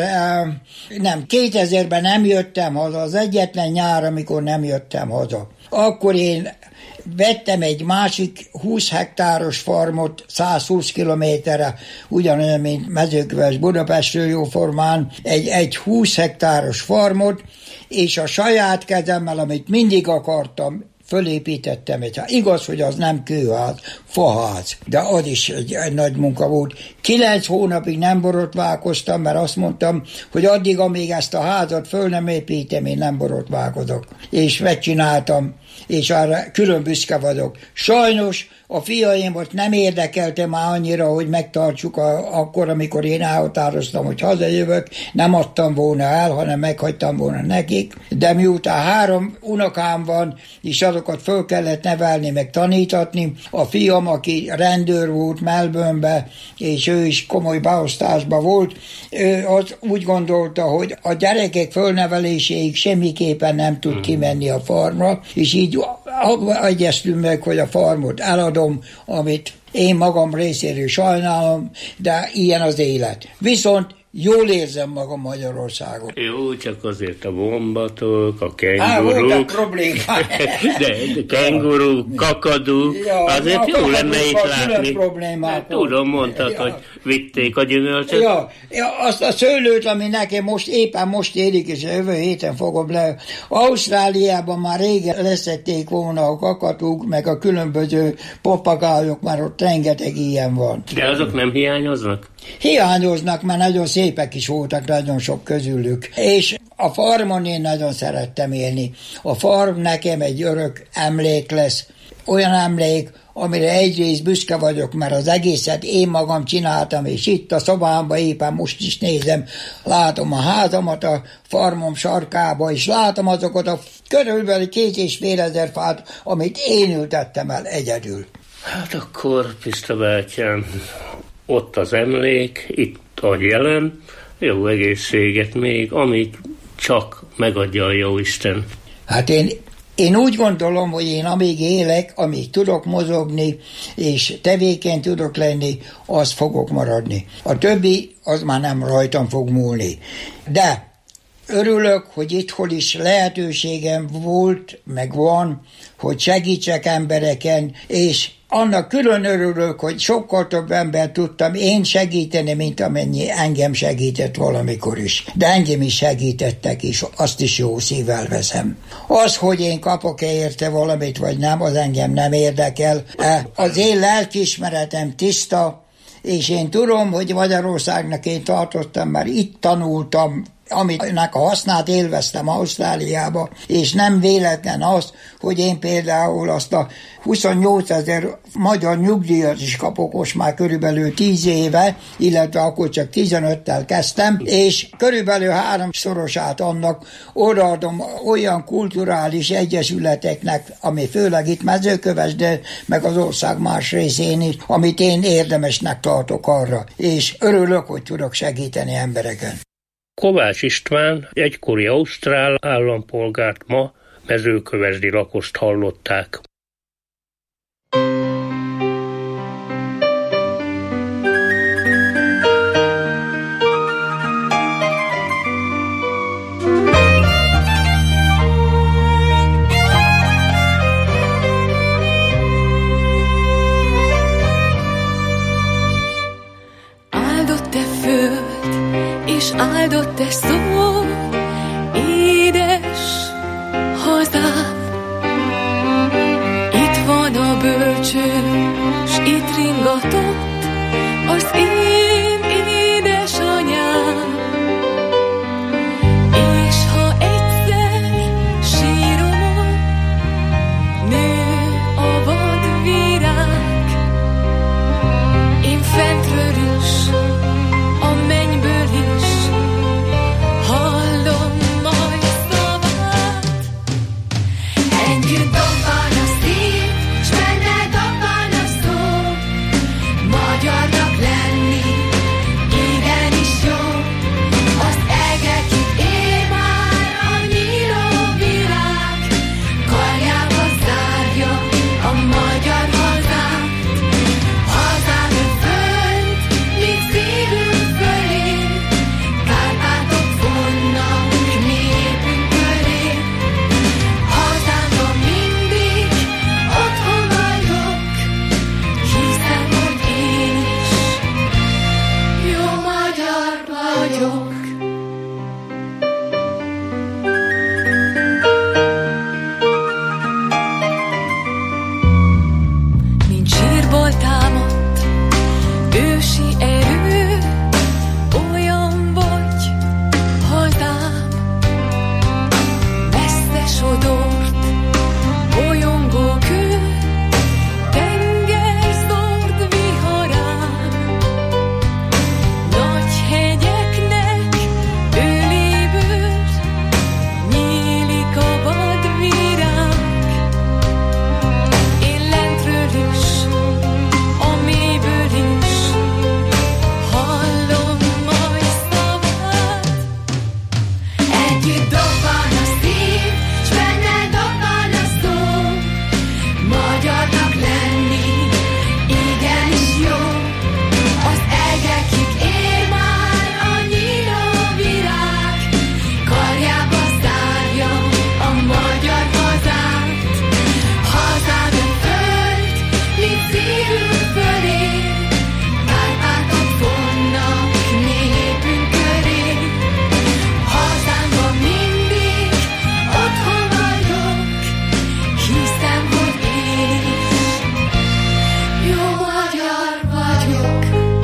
nem, kétezerben nem jöttem haza, az egyetlen nyár, amikor nem jöttem haza. Akkor én vettem egy másik húsz hektáros farmot százhúsz kilométerre, ugyanolyan, mint Mezőköves Budapestről jóformán, egy, egy húsz hektáros farmot, és a saját kezemmel, amit mindig akartam, fölépítettem egy, igaz, hogy az nem kőház, faház, de az is egy, egy nagy munka volt. Kilenc hónapig nem borotválkoztam, mert azt mondtam, hogy addig, amíg ezt a házat föl nem építem, én nem borotválkozok. És megcsináltam, és arra külön büszke vagyok. Sajnos a fiaimat nem érdekelte már annyira, hogy megtartsuk a, akkor, amikor én elhatároztam, hogy hazajövök, nem adtam volna el, hanem meghagytam volna nekik, de miután három unokám van, és azokat föl kellett nevelni, meg tanítatni, a fiam, aki rendőr volt Melbourne-be, és ő is komoly beosztásban volt, ő az úgy gondolta, hogy a gyerekek fölneveléséig semmiképpen nem tud kimenni a farmra, és így egyeztünk meg, hogy a farmot eladom, amit én magam részéről sajnálom, de ilyen az élet. Viszont jól érzem magam Magyarországon. Jó, csak azért a bombatok, a kenguruk. Á, voltak problémák. De, de kenguru, kakadú, ja, azért jó lenne itt látni. Problémák. Tudom, mondtad, ja. Hogy vitték a gyümölcsöt. Ja, ja, azt a szőlőt, ami nekem most éppen most érik, és jövő héten fogom le. Ausztráliában már régen leszették volna a kakadúk, meg a különböző papagájok, már ott rengeteg ilyen van. De azok nem hiányoznak? Hiányoznak, mert nagyon szépek is voltak, nagyon sok közülük. És a farmon én nagyon szerettem élni. A farm nekem egy örök emlék lesz. Olyan emlék, amire egyrészt büszke vagyok, mert az egészet én magam csináltam, és itt a szobámban éppen most is nézem, látom a házamat a farmom sarkába, és látom azokat a körülbelül két és fél ezer fát, amit én ültettem el egyedül. Hát akkor, Pista bátyám, ott az emlék, itt a jelen, jó egészséget még, amíg csak megadja a Jóisten. Hát én, én úgy gondolom, hogy én amíg élek, amíg tudok mozogni, és tevékeny tudok lenni, az fogok maradni. A többi, az már nem rajtam fog múlni. De örülök, hogy itthon is lehetőségem volt, meg van, hogy segítsek embereken, és annak külön örülök, hogy sokkal több ember tudtam én segíteni, mint amennyi engem segített valamikor is. De engem is segítettek, és azt is jó szívvel veszem. Az, hogy én kapok-e érte valamit, vagy nem, az engem nem érdekel. Az én lelkiismeretem tiszta, és én tudom, hogy Magyarországnak én tartottam, mert itt tanultam, aminek a hasznát élveztem Ausztráliába, és nem véletlen az, hogy én például azt a huszonnyolc ezer magyar nyugdíjat is kapok most már körülbelül tíz éve, illetve akkor csak tizenöttel kezdtem, és körülbelül háromszorosát annak odaadom olyan kulturális egyesületeknek, ami főleg itt Mezőköves, de meg az ország más részén is, amit én érdemesnek tartok arra, és örülök, hogy tudok segíteni embereken. Kovács István, egykori ausztrál állampolgárt, ma mezőkövesdi lakost hallották. Áldott-e föld, és áldott-e szó, édes hazám. Itt van a az én édesanyám. És ha egyszer sírom, nő a vadvirág. Én fentről is, a mennyből is hallom majd szavát. Együtt dobban a szív, s benne dobban a szó. Magyarnak lenni igenis jó. Az egekig ér már a nyíló virág. Karjába zárja a magyar hazát. Hazám ön fönt, mint szívünk fölé. Kárpátok vonnak népünk köré. Hazámban mindig otthon vagyok, hiszem, hogy én is jó magyar vagyok. Mint sírból támadt ősi erő, olyan vagy hazám. Messze sodort bolyongó kő, tenger szórd viharán. Nagy hegyeknek öléből nyílik a vadvirág. Én lentről is, a mélyből is hallom majd szavát. Együtt dobban a szív, s benne dobban a szó. Magyarnak lenni igenis jó. Az egekig ér már a nyíló virág. Karjába zárja a magyar hazát. Hazám ön föld, mint szívünk fölé. Kárpátok vonnak népünk köré. Hazámban mindig otthon vagyok, hiszem, hogy én is jó magyar vagyok.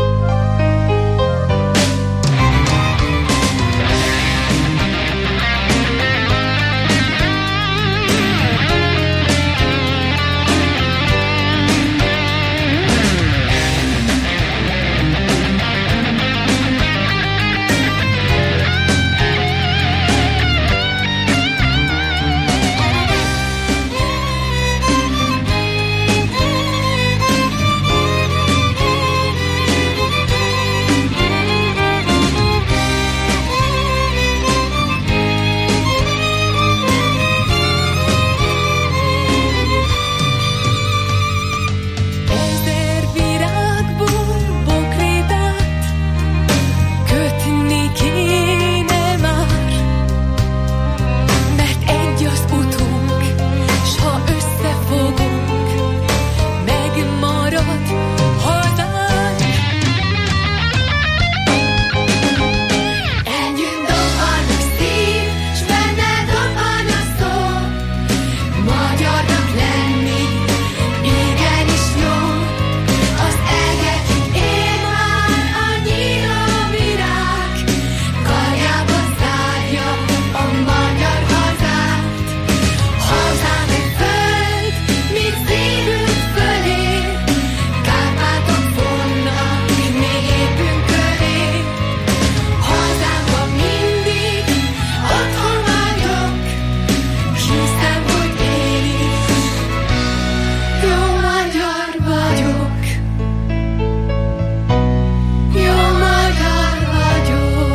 Ezer virágból bokrétát kötni kéne már, mert egy az utunk, s ha összefogunk, megmarad hazánk. Együtt dobban a szív, s benne dobban a szó. Magyarnak lenni igenis jó. Az egekig ér már a nyíló virág. Karjába zárja a magyar hazát. Hazám egy föld, mint szívünk fölé. Kárpátok vonnak népünk köré. Hazámban mindig otthon vagyok, hiszem, hogy én is jó magyar vagyok. Jó magyar vagyok.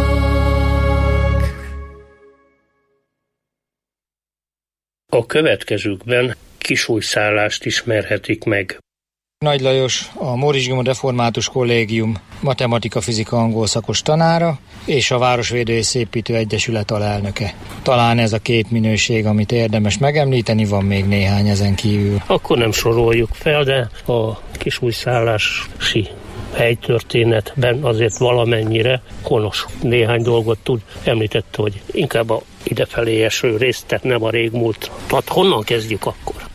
A következőkben kisújszállást ismerhetik meg. Nagy Lajos, a Móricz Zsigmond Református Kollégium matematika-fizika-angol szakos tanára és a Városvédő-építő Egyesület alelnöke. Talán ez a két minőség, amit érdemes megemlíteni, van még néhány ezen kívül. Akkor nem soroljuk fel, de a kisújszállási helytörténetben azért valamennyire honos néhány dolgot tud. Említette, hogy inkább a idefelé eső részt, tehát nem a régmúlt. Tehát honnan kezdjük akkor?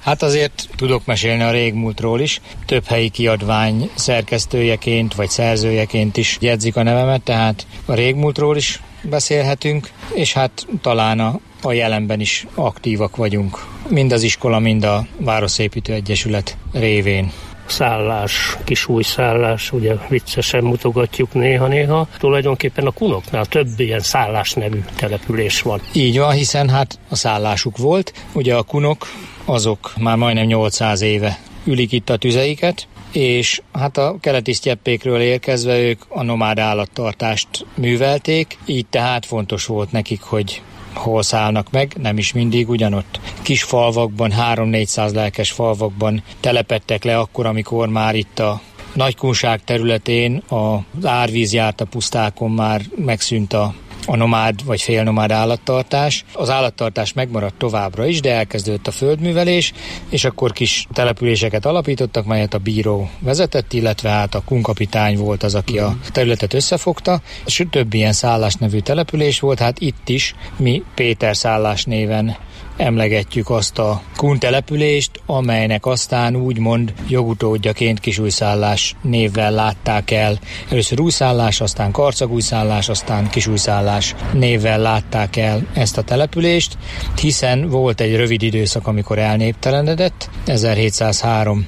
Hát azért tudok mesélni a régmúltról is. Több helyi kiadvány szerkesztőjeként vagy szerzőjeként is jegyzik a nevemet, tehát a régmúltról is beszélhetünk, és hát talán a, a jelenben is aktívak vagyunk. Mind az iskola, mind a Városépítő Egyesület révén. Szállás, Kisújszállás, ugye viccesen mutogatjuk néha-néha. Tulajdonképpen a kunoknál több ilyen szállás nevű település van. Így van, hiszen hát a szállásuk volt. Ugye a kunok, azok már majdnem nyolcszáz éve ülik itt a tüzeiket, és hát a keleti sztyeppékről érkezve ők a nomád állattartást művelték, így tehát fontos volt nekik, hogy hol szállnak meg, nem is mindig ugyanott. Kis falvakban, három-négyszáz lelkes falvakban telepedtek le akkor, amikor már itt a Nagykunság területén az árvíz járt a pusztákon, már megszűnt a a nomád vagy félnomád állattartás. Az állattartás megmaradt továbbra is, de elkezdődött a földművelés, és akkor kis településeket alapítottak, melyet a bíró vezetett, illetve hát a kunkapitány volt az, aki a területet összefogta, és több ilyen szállás nevű település volt, hát itt is mi Péter szállás néven emlegetjük azt a kun települést, amelynek aztán úgymond jogutódjaként Kisújszállás névvel látták el. Először Újszállás, aztán Karcagújszállás, aztán Kisújszállás névvel látták el ezt a települést, hiszen volt egy rövid időszak, amikor elnéptelenedett, ezerhétszázhárom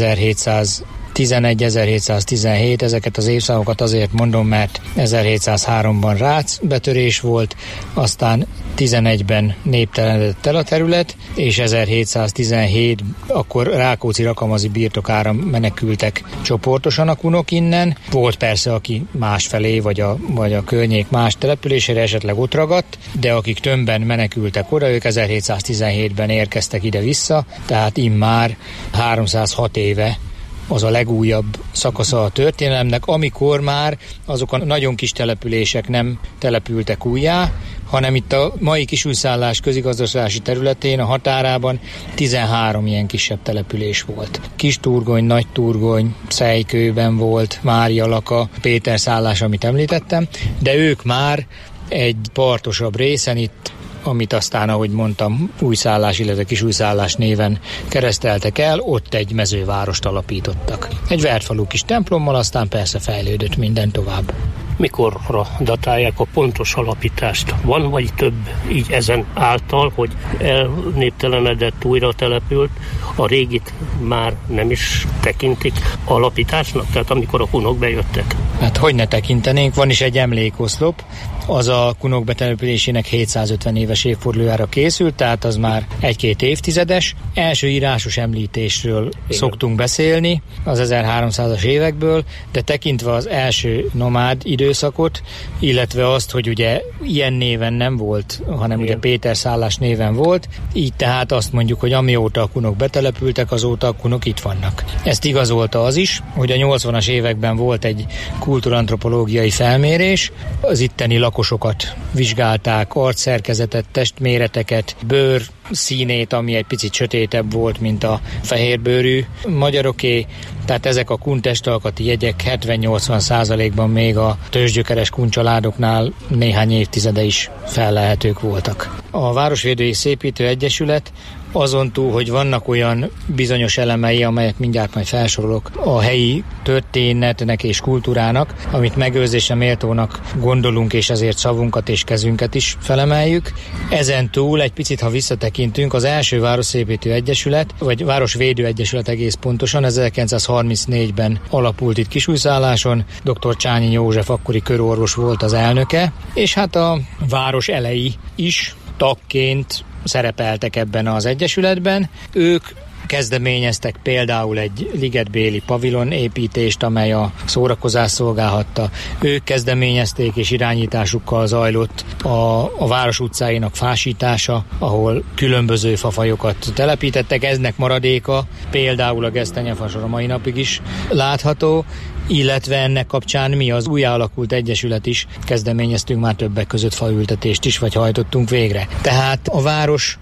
ezerhétszáztizenegy ezerhétszáztizenhét, ezeket az évszámokat azért mondom, mert ezerhétszázháromban rác betörés volt, aztán tizenegyben néptelenedett el a terület, és ezerhétszáztizenhét akkor Rákóczi-Rakamazi birtokára menekültek csoportosan a kunok innen. Volt persze, aki másfelé, vagy a, vagy a környék más településére esetleg ott ragadt, de akik többen menekültek oda, ők ezerhétszáztizenhétben érkeztek ide-vissza, tehát immár háromszázhat éve az a legújabb szakasza a történelemnek, amikor már azok a nagyon kis települések nem települtek újjá, hanem itt a mai Kisújszállás közigazgatási területén a határában tizenhárom ilyen kisebb település volt. Kisturgony, Nagyturgony, Szejkőben volt, Márialaka, Péter szállás, amit említettem, de ők már egy partosabb részen itt, amit aztán, ahogy mondtam, Újszállás, illetve Kisújszállás néven kereszteltek el, ott egy mezővárost alapítottak. Egy vertfalú kis templommal, aztán persze fejlődött minden tovább. Mikorra datálják a pontos alapítást? Van vagy több így ezen által, hogy elnéptelenedett, újra települt, a régit már nem is tekintik alapításnak? Tehát amikor a kunok bejöttek? Hát hogy ne tekintenénk, van is egy emlékoszlop, az a kunok betelepülésének hétszázötven éves évfordulójára készült, tehát az már egy-két évtizedes. Első írásos említésről igen. szoktunk beszélni az ezerháromszázas évekből, de tekintve az első nomád időszakot, illetve azt, hogy ugye ilyen néven nem volt, hanem igen. ugye Péter szállás néven volt, így tehát azt mondjuk, hogy amióta a kunok betelepültek, azóta a kunok itt vannak. Ezt igazolta az is, hogy a nyolcvanas években volt egy kultúrantropológiai felmérés, az itteni lakosokat vizsgálták, arcszerkezetet, testméreteket, bőr színét, ami egy picit sötétebb volt, mint a fehérbőrű magyaroké, tehát ezek a kun testalkati jegyek hetven-nyolcvan százalékban még a tőzsgyökeres kun családoknál néhány évtizede is fellelhetők voltak. A Városvédői Szépítő Egyesület azon túl, hogy vannak olyan bizonyos elemei, amelyek mindjárt majd felsorolok a helyi történetnek és kultúrának, amit megőrzésre méltónak gondolunk, és ezért szavunkat és kezünket is felemeljük. Ezen túl egy picit, ha visszatekintünk, az első Városszépítő Egyesület, vagy Városvédő Egyesület egész pontosan ezerkilencszázharmincnégyben alapult itt Kisújszálláson, dr. Csányi József akkori körorvos volt az elnöke, és hát a város elei is tagként szerepeltek ebben az egyesületben. Ők kezdeményeztek például egy ligetbéli pavilon építést, amely a szórakozás szolgálhatta. Ők kezdeményezték, és irányításukkal zajlott a, a város utcáinak fásítása, ahol különböző fafajokat telepítettek. Eznek maradéka például a gesztenyefasor a mai napig is látható, illetve ennek kapcsán mi az újjáalakult egyesület is kezdeményeztünk már többek között faültetést is, vagy hajtottunk végre. Tehát a város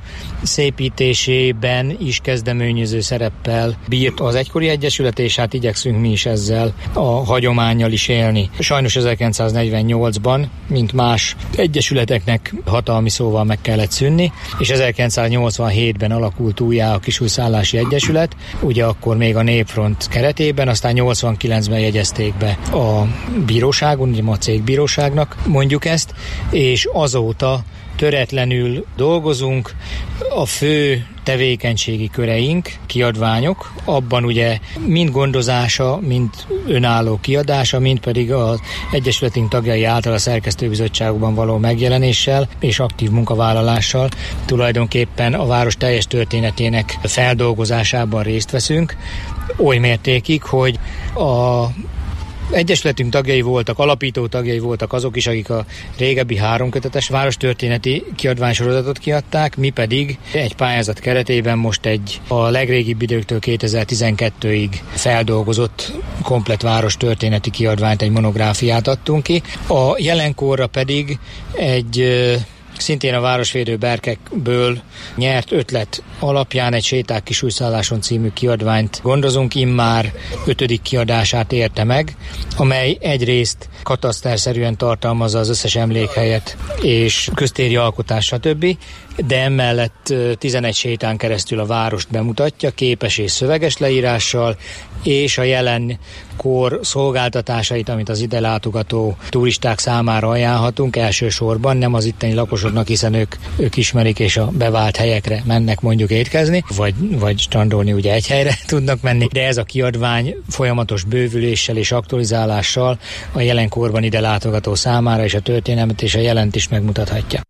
szépítésében is kezdeményező szereppel bírt az egykori egyesület, és hát igyekszünk mi is ezzel a hagyománnyal is élni. Sajnos ezerkilencszáznegyvennyolcban, mint más egyesületeknek hatalmi szóval meg kellett szűnni, és ezerkilencszáznyolcvanhétben alakult újjá a Kisújszállási Egyesület, ugye akkor még a Népfront keretében, aztán nyolcvankilencben jegyezték be a bíróságon, ugye ma cégbíróságnak mondjuk ezt, és azóta töretlenül dolgozunk. A fő tevékenységi köreink, kiadványok, abban ugye mind gondozása, mind önálló kiadása, mind pedig az egyesületünk tagjai által a szerkesztőbizottságban való megjelenéssel és aktív munkavállalással tulajdonképpen a város teljes történetének feldolgozásában részt veszünk, oly mértékig, hogy a egyesületünk tagjai voltak, alapító tagjai voltak azok is, akik a régebbi háromkötetes várostörténeti kiadványsorozatot kiadták, mi pedig egy pályázat keretében most egy a legrégibb időktől kétezer-tizenkettőig feldolgozott komplett várostörténeti kiadványt, egy monográfiát adtunk ki. A jelenkorra pedig egy szintén a Városvédő Berkekből nyert ötlet alapján egy Séták Kisújszálláson című kiadványt gondozunk, immár ötödik kiadását érte meg, amely egyrészt kataszterszerűen tartalmazza az összes emlékhelyet és köztéri alkotás, stb., de emellett tizenegy sétán keresztül a várost bemutatja, képes és szöveges leírással, és a jelenkor szolgáltatásait, amit az ide látogató turisták számára ajánlhatunk, elsősorban nem az itteni lakosoknak, hiszen ők, ők ismerik és a bevált helyekre mennek mondjuk étkezni, vagy, vagy strandolni, ugye egy helyre tudnak menni, de ez a kiadvány folyamatos bővüléssel és aktualizálással a jelenkorban ide látogató számára és a történelmet és a jelent is megmutathatja.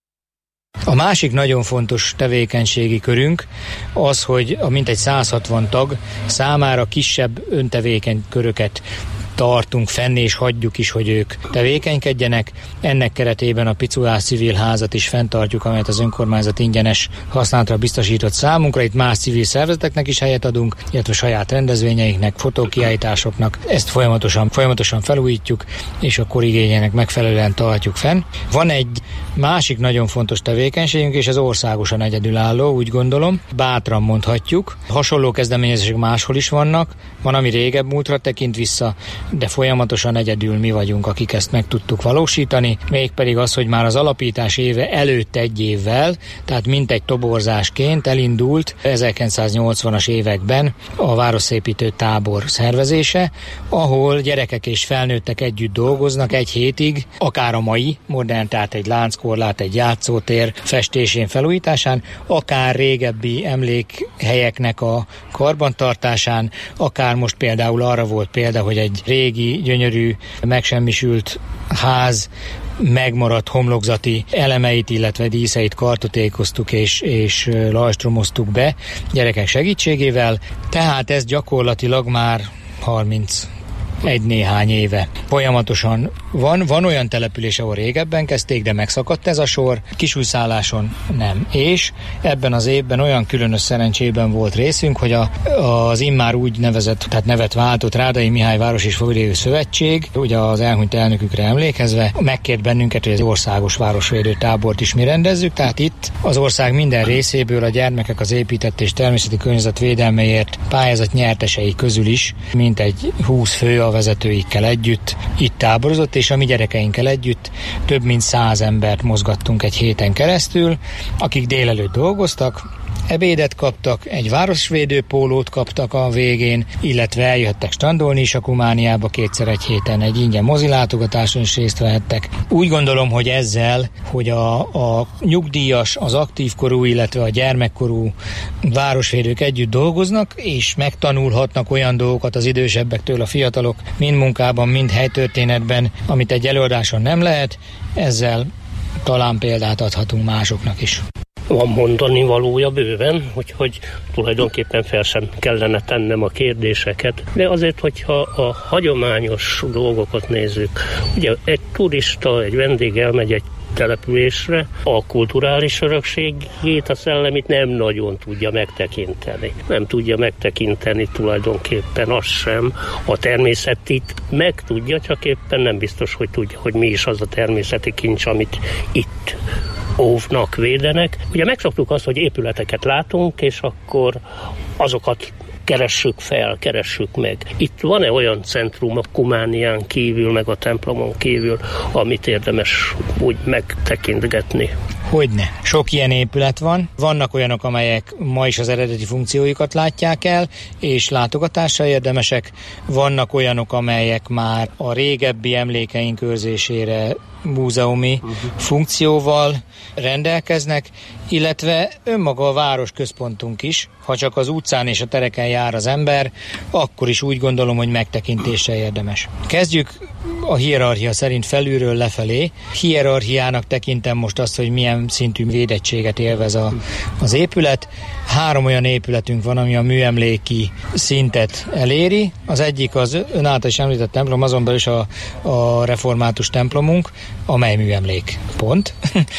A másik nagyon fontos tevékenységi körünk az, hogy a mintegy száz hatvan tag számára kisebb öntevékeny köröket tartunk fenn, és hagyjuk is, hogy ők tevékenykedjenek. Ennek keretében a Piculás Civil Házat is fenntartjuk, amelyet az önkormányzat ingyenes használatra biztosított számunkra. Itt más civil szervezeteknek is helyet adunk, illetve saját rendezvényeinknek, fotókiállításoknak. Ezt folyamatosan, folyamatosan felújítjuk, és a korigényének megfelelően tartjuk fenn. Van egy másik nagyon fontos tevékenységünk, és ez országosan egyedülálló, úgy gondolom. Bátran mondhatjuk. Hasonló kezdeményezések máshol is vannak. Van, ami régebb múltra tekint vissza, de folyamatosan egyedül mi vagyunk, akik ezt meg tudtuk valósítani, mégpedig az, hogy már az alapítás éve előtt egy évvel, tehát mintegy toborzásként elindult ezerkilencszáznyolcvanas években a városszépítő tábor szervezése, ahol gyerekek és felnőttek együtt dolgoznak egy hétig, akár a mai modern, tehát egy lánckorlát, egy játszótér festésén, felújításán, akár régebbi emlékhelyeknek a karbantartásán, akár most például arra volt példa, hogy egy régi, gyönyörű, megsemmisült ház megmaradt homlokzati elemeit, illetve díszeit kartotékoztuk és, és lajstromoztuk be gyerekek segítségével, tehát ez gyakorlatilag már harminc egy néhány éve folyamatosan van. Van olyan település, ahol régebben kezdték, de megszakadt ez a sor, Kisújszálláson nem. És ebben az évben olyan különös szerencsében volt részünk, hogy a, az immár úgy nevezett, tehát nevet váltott Rádai Mihály Város és Faluvédő Szövetség, ugye az elhunyt elnökükre emlékezve, megkért bennünket, hogy az országos városvédő tábort is mi rendezzük, tehát itt az ország minden részéből a gyermekek az épített és természeti környezet védelméért pályázat nyertesei közül is mintegy húsz fő a vezetőikkel együtt itt táborozott, és a mi gyerekeinkkel együtt több mint száz embert mozgattunk egy héten keresztül, akik délelőtt dolgoztak, ebédet kaptak, egy városvédő pólót kaptak a végén, illetve eljöttek strandolni is a Kumániába kétszer egy héten, egy ingyen mozilátogatáson is részt vehettek. Úgy gondolom, hogy ezzel, hogy a, a nyugdíjas, az aktívkorú, illetve a gyermekkorú városvédők együtt dolgoznak, és megtanulhatnak olyan dolgokat az idősebbektől a fiatalok, mind munkában, mind helytörténetben, amit egy előadáson nem lehet, ezzel talán példát adhatunk másoknak is. Van mondani valója bőven, hogy, hogy tulajdonképpen fel sem kellene tennem a kérdéseket, de azért, hogyha a hagyományos dolgokat nézzük, ugye egy turista, egy vendég elmegy egy településre, a kulturális örökségét, a szellemit nem nagyon tudja megtekinteni. Nem tudja megtekinteni tulajdonképpen azt sem. A természetit meg tudja, csak éppen nem biztos, hogy tudja, hogy mi is az a természeti kincs, amit itt óvnak, védenek. Ugye megszoktuk azt, hogy épületeket látunk, és akkor azokat keressük fel, keressük meg. Itt van-e olyan centrum a Kumánián kívül, meg a templomon kívül, amit érdemes úgy megtekintgetni? Hogyne. Sok ilyen épület van. Vannak olyanok, amelyek ma is az eredeti funkcióikat látják el, és látogatásra érdemesek. Vannak olyanok, amelyek már a régebbi emlékeink őrzésére múzeumi uh-huh. funkcióval rendelkeznek, illetve önmaga a városközpontunk is, ha csak az utcán és a tereken jár az ember, akkor is úgy gondolom, hogy megtekintésre érdemes. Kezdjük a hierarchia szerint felülről lefelé. Hierarchiának tekintem most azt, hogy milyen szintű védettséget élvez a, az épület. Három olyan épületünk van, ami a műemléki szintet eléri. Az egyik az ön által is említett templom, azon belül is a, a református templomunk, amely műemlék. Pont.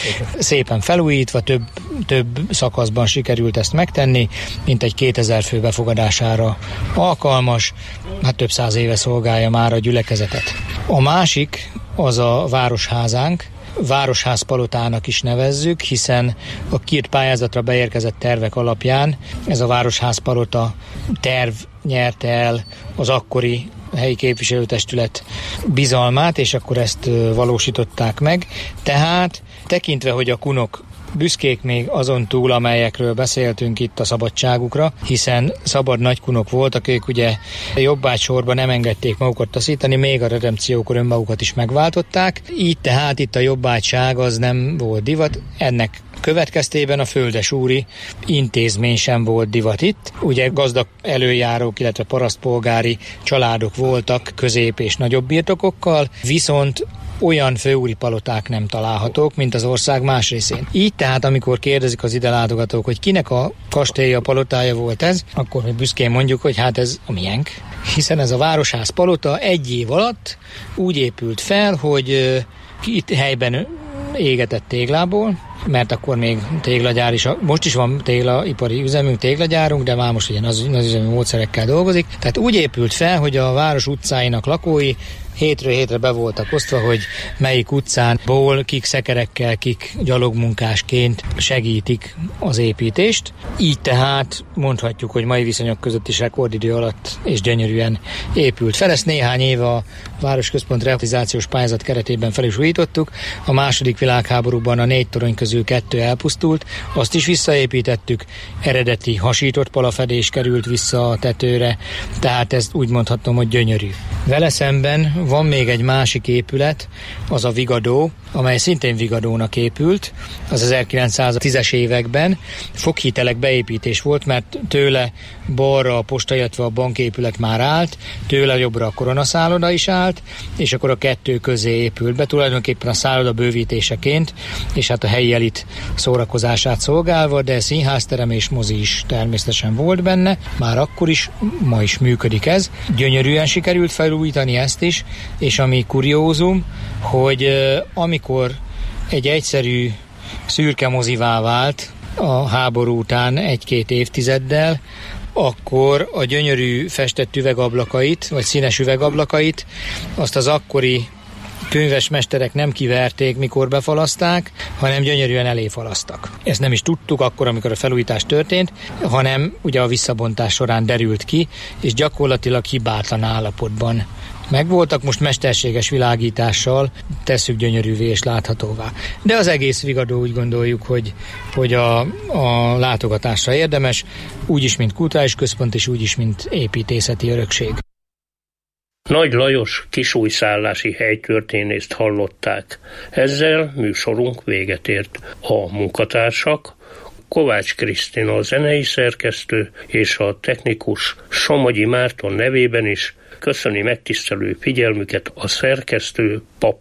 Szépen felújítva, több, több szakaszban sikerült ezt megtenni, mint egy kétezer fő befogadására alkalmas, hát több száz éve szolgálja már a gyülekezetet. A másik az a városházánk, Városházpalotának is nevezzük, hiszen a két pályázatra beérkezett tervek alapján ez a Városházpalota terv nyerte el az akkori helyi képviselőtestület bizalmát, és akkor ezt valósították meg. Tehát tekintve, hogy a kunok büszkék még azon túl, amelyekről beszéltünk itt a szabadságukra, hiszen szabad nagykunok voltak, ők ugye jobbágysorban nem engedték magukat taszítani, még a redempciókor önmagukat is megváltották, így tehát itt a jobbágyság az nem volt divat, ennek következtében a földesúri intézmény sem volt divat itt. Ugye gazdag előjárók, illetve parasztpolgári családok voltak közép- és nagyobb birtokokkal, viszont olyan főúri paloták nem találhatók, mint az ország más részén. Így tehát, amikor kérdezik az ide látogatók, hogy kinek a kastélya, palotája volt ez, akkor mi büszkén mondjuk, hogy hát ez a miénk. Hiszen ez a Városház palota egy év alatt úgy épült fel, hogy itt helyben égetett téglából, mert akkor még téglagyár is, most is van téglaipari üzemünk, téglagyárunk, de már most ugye az, az üzemi módszerekkel dolgozik. Tehát úgy épült fel, hogy a város utcáinak lakói hétről hétre be voltak osztva, hogy melyik utcánból kik szekerekkel, kik gyalogmunkásként segítik az építést. Így tehát mondhatjuk, hogy mai viszonyok között is rekordidő alatt és gyönyörűen épült fel. Ezt néhány éve a városközpont rehabilitációs pályázat keretében fel is újítottuk. A második világháborúban a négy torony közül kettő elpusztult, azt is visszaépítettük, eredeti hasított palafedés került vissza a tetőre, tehát ezt úgy mondhatom, hogy gyönyörű. Vele szemben van még egy másik épület, az a Vigadó, amely szintén Vigadónak épült, az ezerkilencszáztízes években. Foghitelek beépítés volt, mert tőle balra a posta, illetve a banképület már állt, tőle jobbra a koronaszálloda is állt, és akkor a kettő közé épült be, tulajdonképpen a szálloda bővítéseként, és hát a helyi elit szórakozását szolgálva, de színházterem és mozi is természetesen volt benne, már akkor is, ma is működik ez. Gyönyörűen sikerült felújítani ezt is, és ami kuriózum, hogy uh, amikor egy egyszerű szürke mozivá vált a háború után egy-két évtizeddel, akkor a gyönyörű festett üvegablakait, vagy színes üvegablakait, azt az akkori könyvesmesterek nem kiverték, mikor befalaszták, hanem gyönyörűen eléfalasztak. Ezt nem is tudtuk akkor, amikor a felújítás történt, hanem ugye a visszabontás során derült ki, és gyakorlatilag hibátlan állapotban megvoltak, most mesterséges világítással tesszük gyönyörűvé és láthatóvá. De az egész Vigadó úgy gondoljuk, hogy, hogy a, a látogatásra érdemes, úgyis, mint kulturális központ, és úgyis, mint építészeti örökség. Nagy Lajos kisújszállási helytörténészt hallották. Ezzel műsorunk véget ért. A munkatársak Kovács Krisztina a zenei szerkesztő és a technikus Somogyi Márton nevében is köszöni megtisztelő figyelmüket a szerkesztő Pap